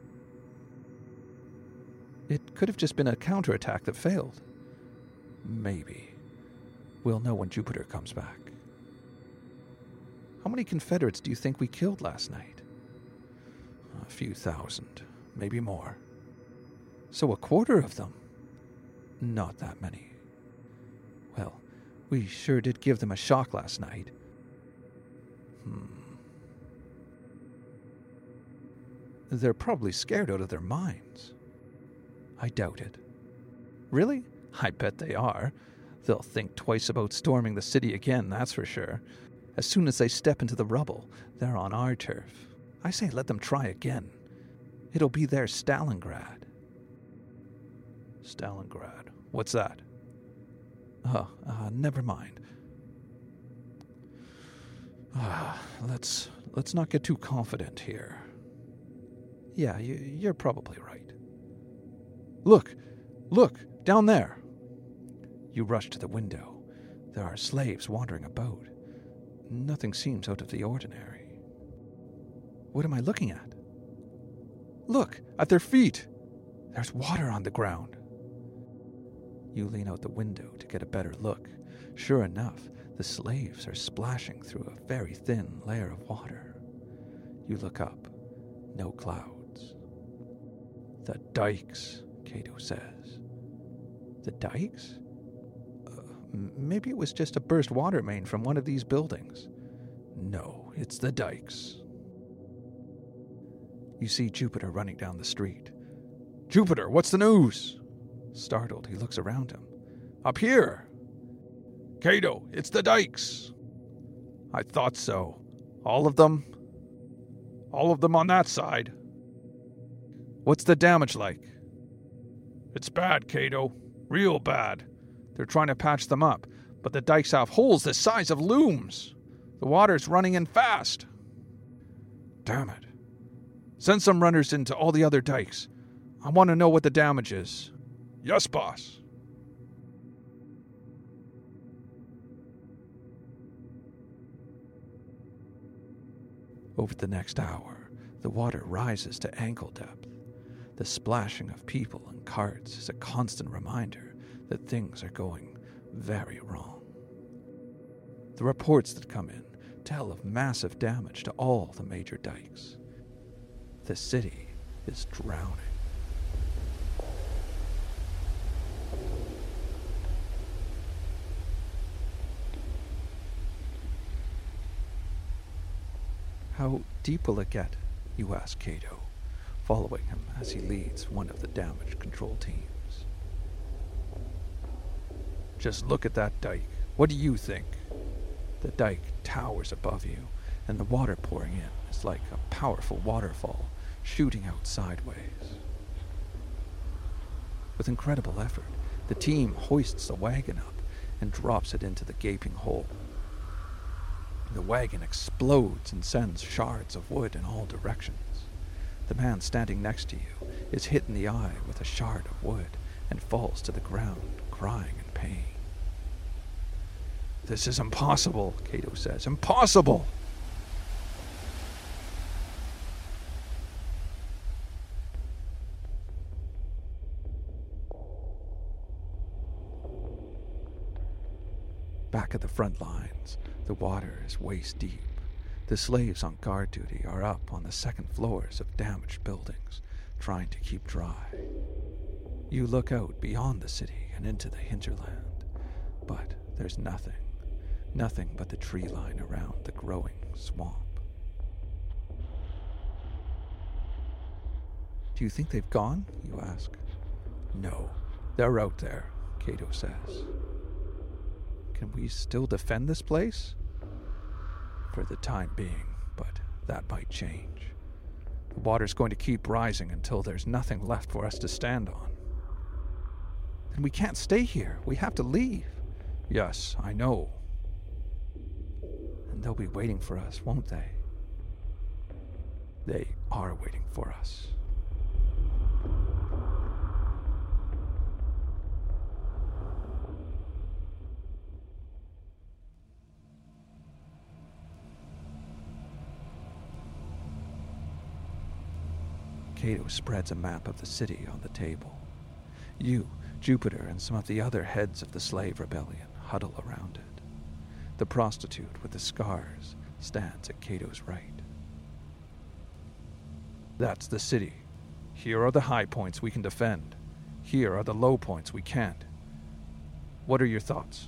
S2: It could have just been a counterattack that failed. Maybe. We'll know when Jupiter comes back. How many Confederates do you think we killed last night? A few thousand, maybe more. So a quarter of them? Not that many. Well, we sure did give them a shock last night. They're probably scared out of their minds. I doubt it. Really? I bet they are. They'll think twice about storming the city again, that's for sure. As soon as they step into the rubble, they're on our turf. I say let them try again. It'll be their Stalingrad. Stalingrad? What's that? Never mind. Let's not get too confident here. Yeah, you're probably right. Look, down there. You rush to the window. There are slaves wandering about. Nothing seems out of the ordinary. What am I looking at? Look, at their feet. There's water on the ground. You lean out the window to get a better look. Sure enough, the slaves are splashing through a very thin layer of water. You look up. No clouds. The dikes, Cato says. The dikes? Maybe it was just a burst water main from one of these buildings. No, it's the dikes. You see Jupiter running down the street. Jupiter, what's the news? Startled, he looks around him. Up here! Cato, it's the dikes! I thought so. All of them? All of them on that side. What's the damage like? It's bad, Cato. Real bad. They're trying to patch them up, but the dikes have holes the size of looms. The water's running in fast. Damn it. Send some runners into all the other dikes. I want to know what the damage is. Yes, boss. Over the next hour, the water rises to ankle depth. The splashing of people and carts is a constant reminder that things are going very wrong. The reports that come in tell of massive damage to all the major dikes. The city is drowning. How deep will it get? You ask Cato, following him as he leads one of the damage control teams. Just look at that dike. What do you think? The dike towers above you, and the water pouring in is like a powerful waterfall shooting out sideways. With incredible effort, the team hoists the wagon up and drops it into the gaping hole. The wagon explodes and sends shards of wood in all directions. The man standing next to you is hit in the eye with a shard of wood and falls to the ground, crying in pain. This is impossible, Cato says. Impossible! Back at the front lines, the water is waist deep. The slaves on guard duty are up on the second floors of damaged buildings, trying to keep dry. You look out beyond the city and into the hinterland, but there's nothing but the tree line around the growing swamp. Do you think they've gone? You ask. No, They're out there, Cato says. Can we still defend this place? For the time being, but that might change. The water's going to keep rising until there's nothing left for us to stand on. Then we can't stay here. We have to leave. Yes, I know. And they'll be waiting for us, won't they? They are waiting for us. Cato spreads a map of the city on the table. You, Jupiter, and some of the other heads of the slave rebellion huddle around it. The prostitute with the scars stands at Cato's right. That's the city. Here are the high points we can defend. Here are the low points we can't. What are your thoughts?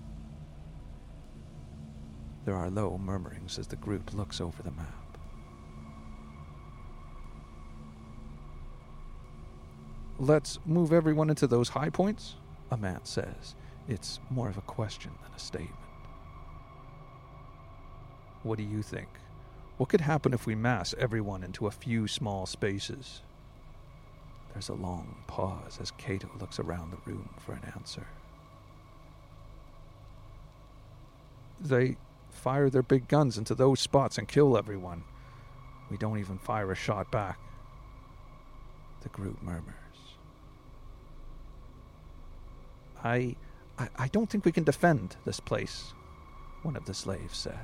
S2: There are low murmurings as the group looks over the map. Let's move everyone into those high points, a man says. It's more of a question than a statement. What do you think? What could happen if we mass everyone into a few small spaces? There's a long pause as Cato looks around the room for an answer. They fire their big guns into those spots and kill everyone. We don't even fire a shot back. The group murmurs. I don't think we can defend this place, one of the slaves says.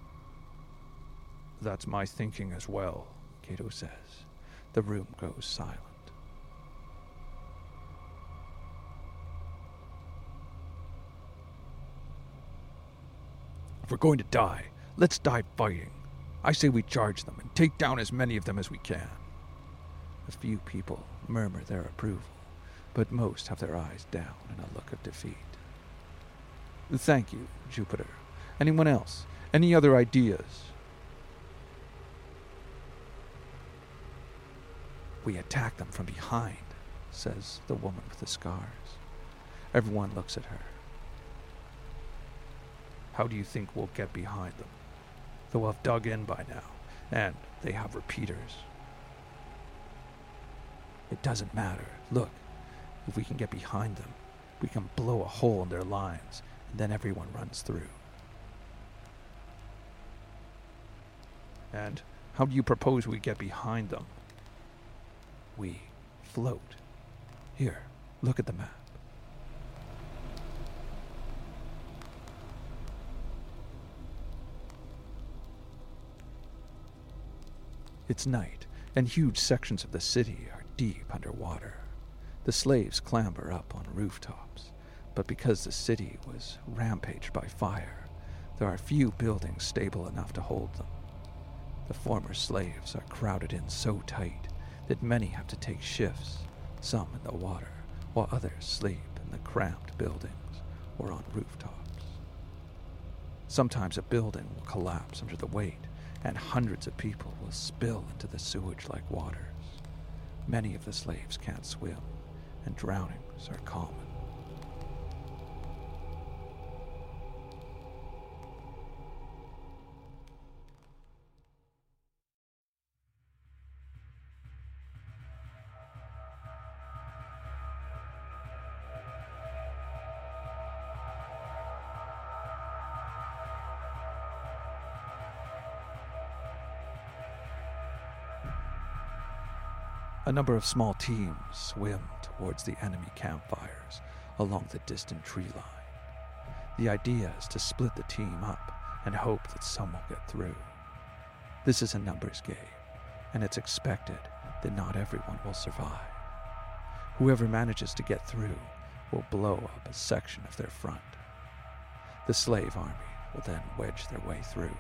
S2: That's my thinking as well, Cato says. The room goes silent. If we're going to die, let's die fighting. I say we charge them and take down as many of them as we can. A few people murmur their approval, but most have their eyes down in a look of defeat. Thank you, Jupiter. Anyone else? Any other ideas? We attack them from behind, says the woman with the scars. Everyone looks at her. How do you think we'll get behind them? They'll have dug in by now, and they have repeaters. It doesn't matter. Look, if we can get behind them, we can blow a hole in their lines, and then everyone runs through. And how do you propose we get behind them? We float. Here, look at the map. It's night, and huge sections of the city are deep underwater. The slaves clamber up on rooftops, but because the city was rampaged by fire, there are few buildings stable enough to hold them. The former slaves are crowded in so tight that many have to take shifts, some in the water, while others sleep in the cramped buildings or on rooftops. Sometimes a building will collapse under the weight, and hundreds of people will spill into the sewage like waters. Many of the slaves can't swim, and drownings are common. A number of small teams swim towards the enemy campfires along the distant tree line. The idea is to split the team up and hope that some will get through. This is a numbers game, and it's expected that not everyone will survive. Whoever manages to get through will blow up a section of their front. The slave army will then wedge their way through.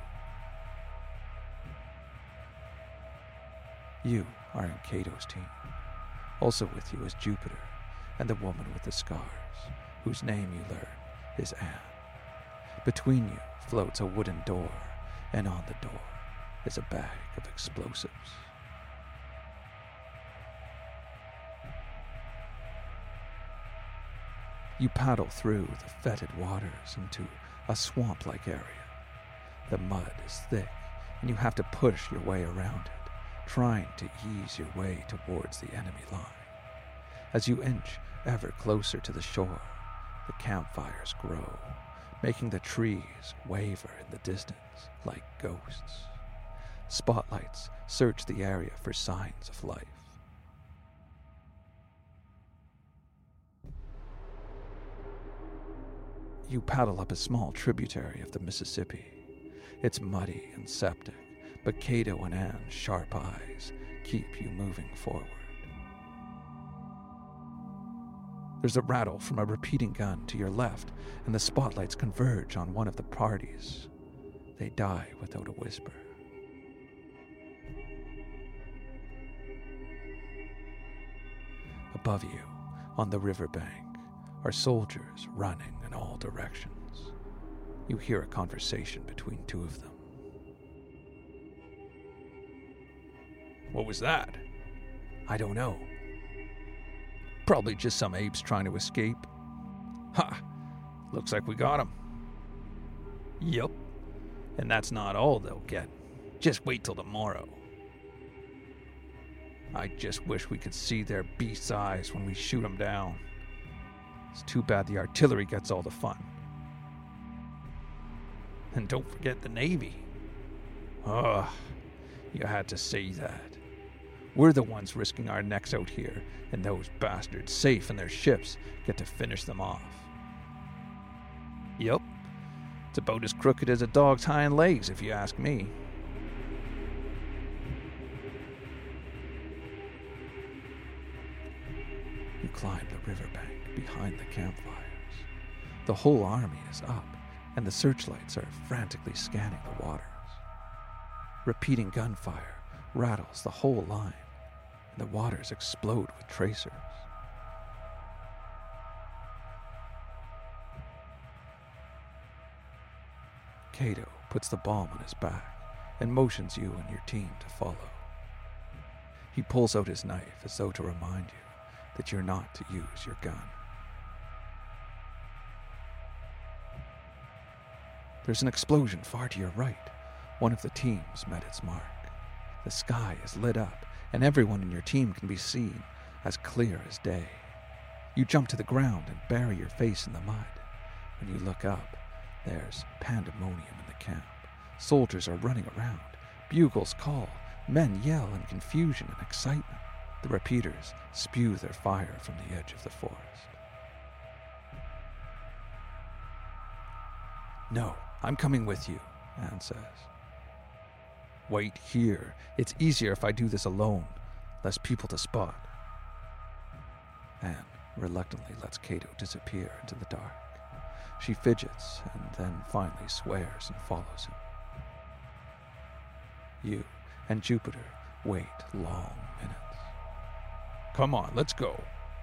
S2: You are in Cato's team. Also with you is Jupiter and the woman with the scars, whose name you learn is Anne. Between you floats a wooden door, and on the door is a bag of explosives. You paddle through the fetid waters into a swamp-like area. The mud is thick, and you have to push your way around it, trying to ease your way towards the enemy line. As you inch ever closer to the shore, the campfires grow, making the trees waver in the distance like ghosts. Spotlights search the area for signs of life. You paddle up a small tributary of the Mississippi. It's muddy and septic, but Cato and Anne's sharp eyes keep you moving forward. There's a rattle from a repeating gun to your left, and the spotlights converge on one of the parties. They die without a whisper. Above you, on the riverbank, are soldiers running in all directions. You hear a conversation between two of them.
S5: What was that?
S2: I don't know.
S5: Probably just some apes trying to escape. Ha! Looks like we got them. Yup. And that's not all they'll get. Just wait till tomorrow. I just wish we could see their beast's eyes when we shoot them down. It's too bad the artillery gets all the fun. And don't forget the Navy. Ugh, you had to say that. We're the ones risking our necks out here, and those bastards, safe in their ships, get to finish them off. Yup. It's about as crooked as a dog's hind legs, if you ask me.
S2: You climb the riverbank behind the campfires. The whole army is up, and the searchlights are frantically scanning the waters. Repeating gunfire rattles the whole line, and the waters explode with tracers. Cato puts the bomb on his back and motions you and your team to follow. He pulls out his knife as though to remind you that you're not to use your gun. There's an explosion far to your right. One of the teams met its mark. The sky is lit up, and everyone in your team can be seen, as clear as day. You jump to the ground and bury your face in the mud. When you look up, there's pandemonium in the camp. Soldiers are running around. Bugles call. Men yell in confusion and excitement. The repeaters spew their fire from the edge of the forest. No, I'm coming with you, Anne says. Wait here. It's easier if I do this alone. Less people to spot. Anne reluctantly lets Cato disappear into the dark. She fidgets and then finally swears and follows him. You and Jupiter wait long minutes.
S5: Come on, let's go.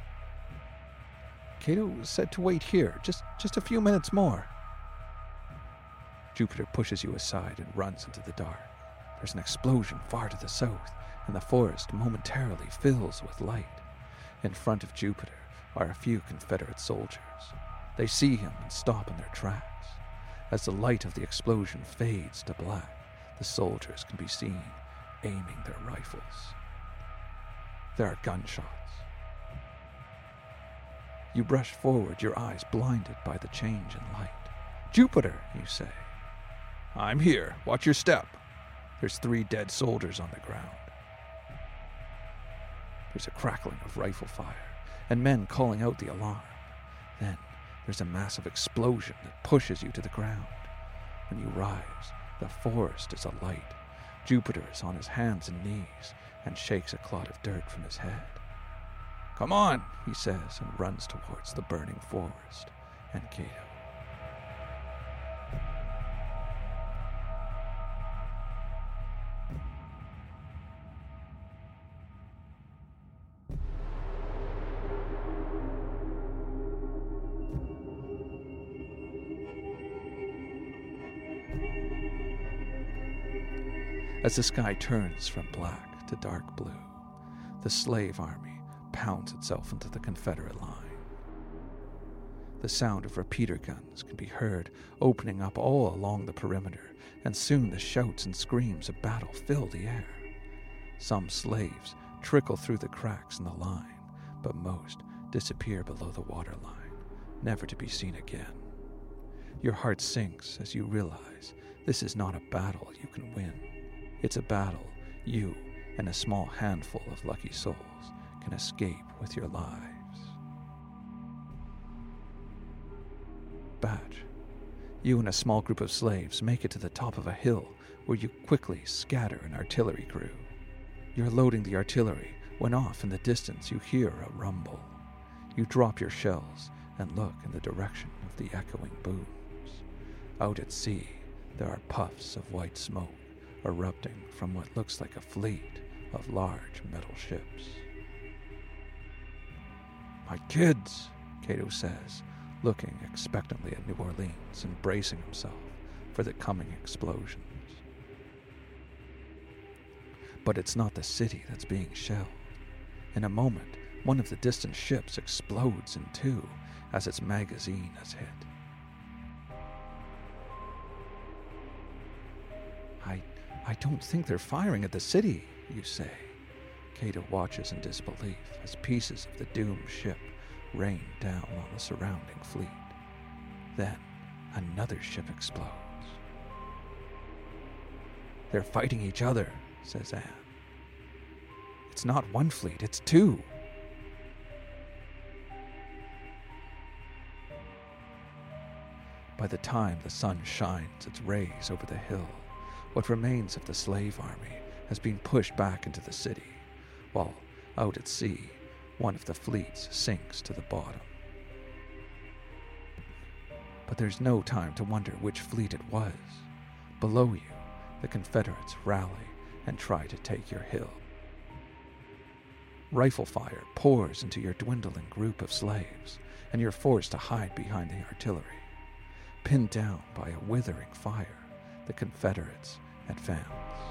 S2: Cato said to wait here, just a few minutes more. Jupiter pushes you aside and runs into the dark. There's an explosion far to the south, and the forest momentarily fills with light. In front of Jupiter are a few Confederate soldiers. They see him and stop in their tracks. As the light of the explosion fades to black, the soldiers can be seen aiming their rifles. There are gunshots. You rush forward, your eyes blinded by the change in light. Jupiter, you say.
S5: I'm here. Watch your step.
S2: There's 3 dead soldiers on the ground. There's a crackling of rifle fire, and men calling out the alarm. Then there's a massive explosion that pushes you to the ground. When you rise, the forest is alight. Jupiter is on his hands and knees and shakes a clod of dirt from his head.
S5: Come on,
S2: he says, and runs towards the burning forest and Cato. As the sky turns from black to dark blue, the slave army pounds itself into the Confederate line. The sound of repeater guns can be heard opening up all along the perimeter, and soon the shouts and screams of battle fill the air. Some slaves trickle through the cracks in the line, but most disappear below the waterline, never to be seen again. Your heart sinks as you realize this is not a battle you can win. It's a battle you and a small handful of lucky souls can escape with your lives. Batch, you and a small group of slaves make it to the top of a hill where you quickly scatter an artillery crew. You're loading the artillery when off in the distance you hear a rumble. You drop your shells and look in the direction of the echoing booms. Out at sea, there are puffs of white smoke erupting from what looks like a fleet of large metal ships. "My kids," Cato says, looking expectantly at New Orleans and bracing himself for the coming explosions. But it's not the city that's being shelled. In a moment, one of the distant ships explodes in two as its magazine is hit. I don't think they're firing at the city, you say. Cato watches in disbelief as pieces of the doomed ship rain down on the surrounding fleet. Then, another ship explodes. "They're fighting each other," says Anne. "It's not one fleet, it's two." By the time the sun shines its rays over the hill, what remains of the slave army has been pushed back into the city, while out at sea, one of the fleets sinks to the bottom. But there's no time to wonder which fleet it was. Below you, the Confederates rally and try to take your hill. Rifle fire pours into your dwindling group of slaves, and you're forced to hide behind the artillery. Pinned down by a withering fire, the Confederates advance.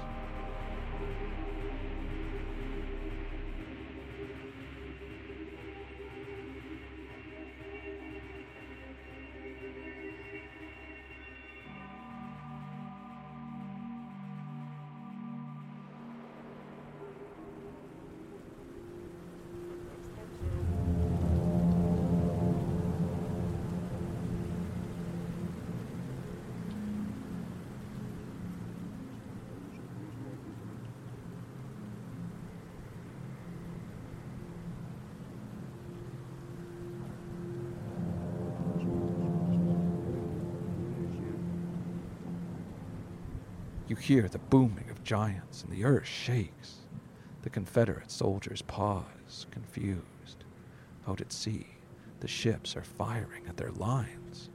S2: You hear the booming of giants, and the earth shakes. The Confederate soldiers pause, confused. Out at sea, the ships are firing at their lines.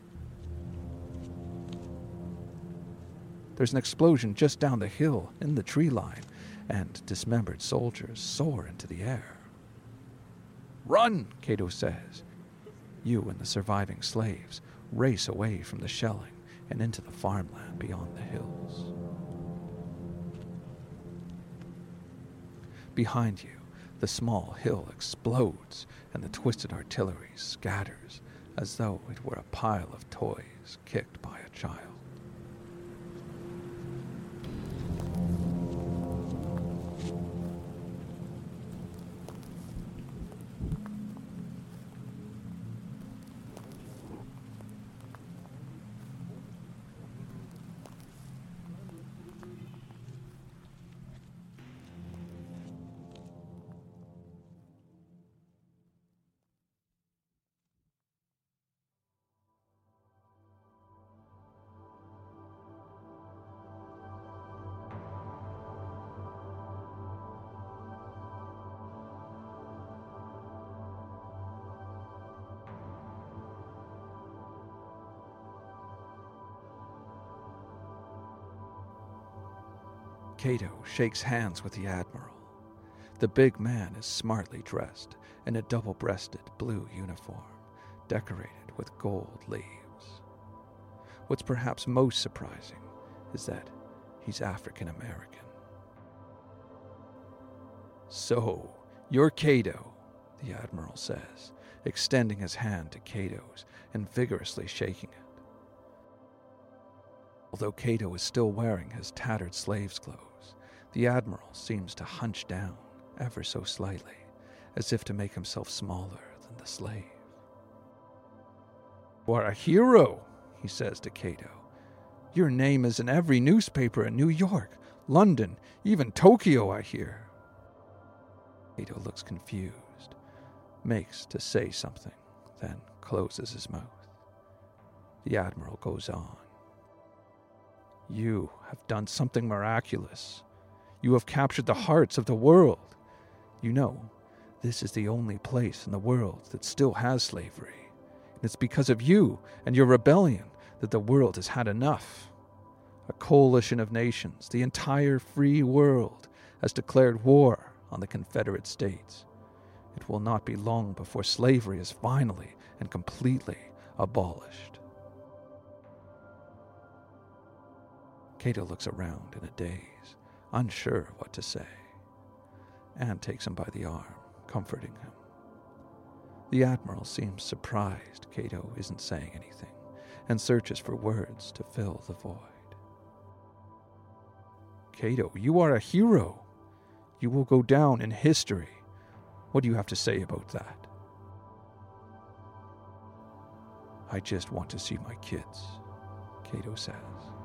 S2: There's an explosion just down the hill in the tree line, and dismembered soldiers soar into the air. "Run," Cato says. You and the surviving slaves race away from the shelling and into the farmland beyond the hills. Behind you, the small hill explodes, and the twisted artillery scatters as though it were a pile of toys kicked by a child. Cato shakes hands with the Admiral. The big man is smartly dressed in a double-breasted blue uniform, decorated with gold leaves. What's perhaps most surprising is that he's African American. "So, you're Cato," the Admiral says, extending his hand to Cato's and vigorously shaking it. Although Cato is still wearing his tattered slave's clothes, the Admiral seems to hunch down ever so slightly, as if to make himself smaller than the slave. "You are a hero," he says to Cato. "Your name is in every newspaper in New York, London, even Tokyo, I hear." Cato looks confused, makes to say something, then closes his mouth. The Admiral goes on. "You have done something miraculous. You have captured the hearts of the world. You know, this is the only place in the world that still has slavery. And it's because of you and your rebellion that the world has had enough. A coalition of nations, the entire free world, has declared war on the Confederate States. It will not be long before slavery is finally and completely abolished." Cato looks around in a daze, unsure what to say. Anne takes him by the arm, comforting him. The Admiral seems surprised Cato isn't saying anything, and searches for words to fill the void. "Cato, you are a hero. You will go down in history. What do you have to say about that?" "I just want to see my kids," Cato says.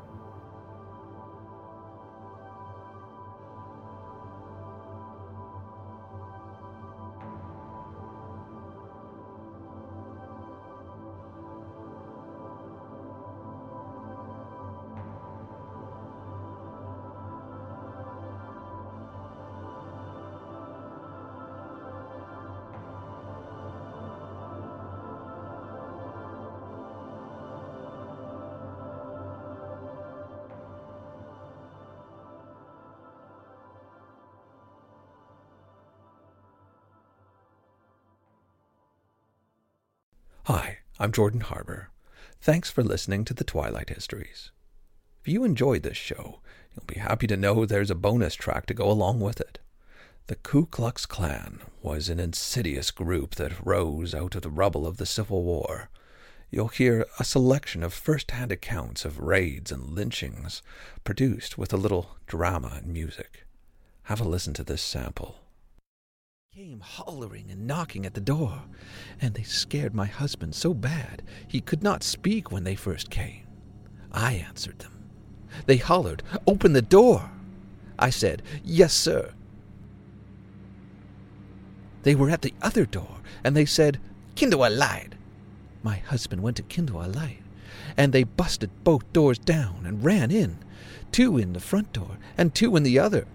S6: Hi, I'm Jordan Harbour. Thanks for listening to the Twilight Histories. If you enjoyed this show, you'll be happy to know there's a bonus track to go along with it. The Ku Klux Klan was an insidious group that rose out of the rubble of the Civil War. You'll hear a selection of first-hand accounts of raids and lynchings, produced with a little drama and music. Have a listen to this sample.
S2: Came hollering and knocking at the door, and they scared my husband so bad he could not speak when they first came. I answered them. They hollered, "Open the door!" I said, "Yes, sir." They were at the other door, and they said, "Kindle a light." My husband went to kindle a light, and they busted both doors down and ran in, 2 in the front door and 2 in the other.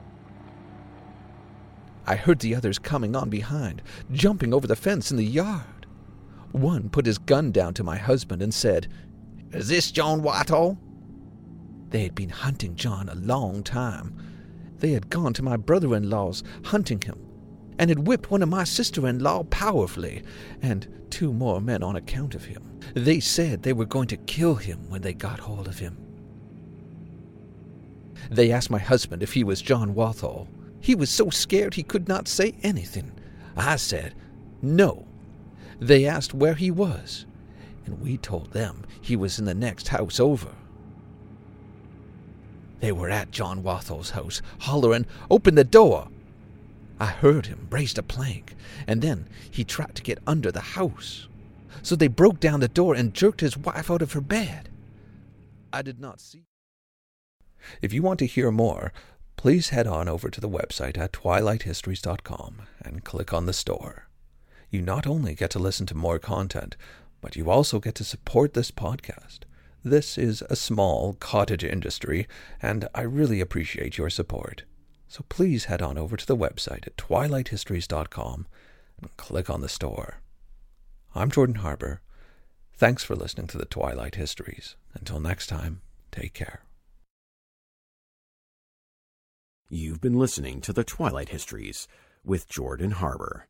S2: I heard the others coming on behind, jumping over the fence in the yard. One put his gun down to my husband and said, "Is this John Whitehall?" They had been hunting John a long time. They had gone to my brother-in-law's hunting him, and had whipped one of my sister-in-law powerfully, and 2 more men on account of him. They said they were going to kill him when they got hold of him. They asked my husband if he was John Walthall. He was so scared he could not say anything. I said, "No." They asked where he was, and we told them he was in the next house over. They were at John Walthall's house, hollering, "Open the door!" I heard him raise a plank, and then he tried to get under the house. So they broke down the door and jerked his wife out of her bed. I did not see.
S6: If you want to hear more, please head on over to the website at twilighthistories.com and click on the store. You not only get to listen to more content, but you also get to support this podcast. This is a small cottage industry, and I really appreciate your support. So please head on over to the website at twilighthistories.com and click on the store. I'm Jordan Harbour. Thanks for listening to the Twilight Histories. Until next time, take care.
S1: You've been listening to The Twilight Histories with Jordan Harbour.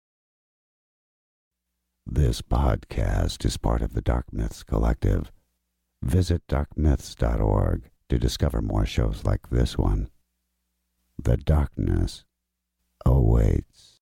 S7: This podcast is part of the Dark Myths Collective. Visit darkmyths.org to discover more shows like this one. The darkness awaits.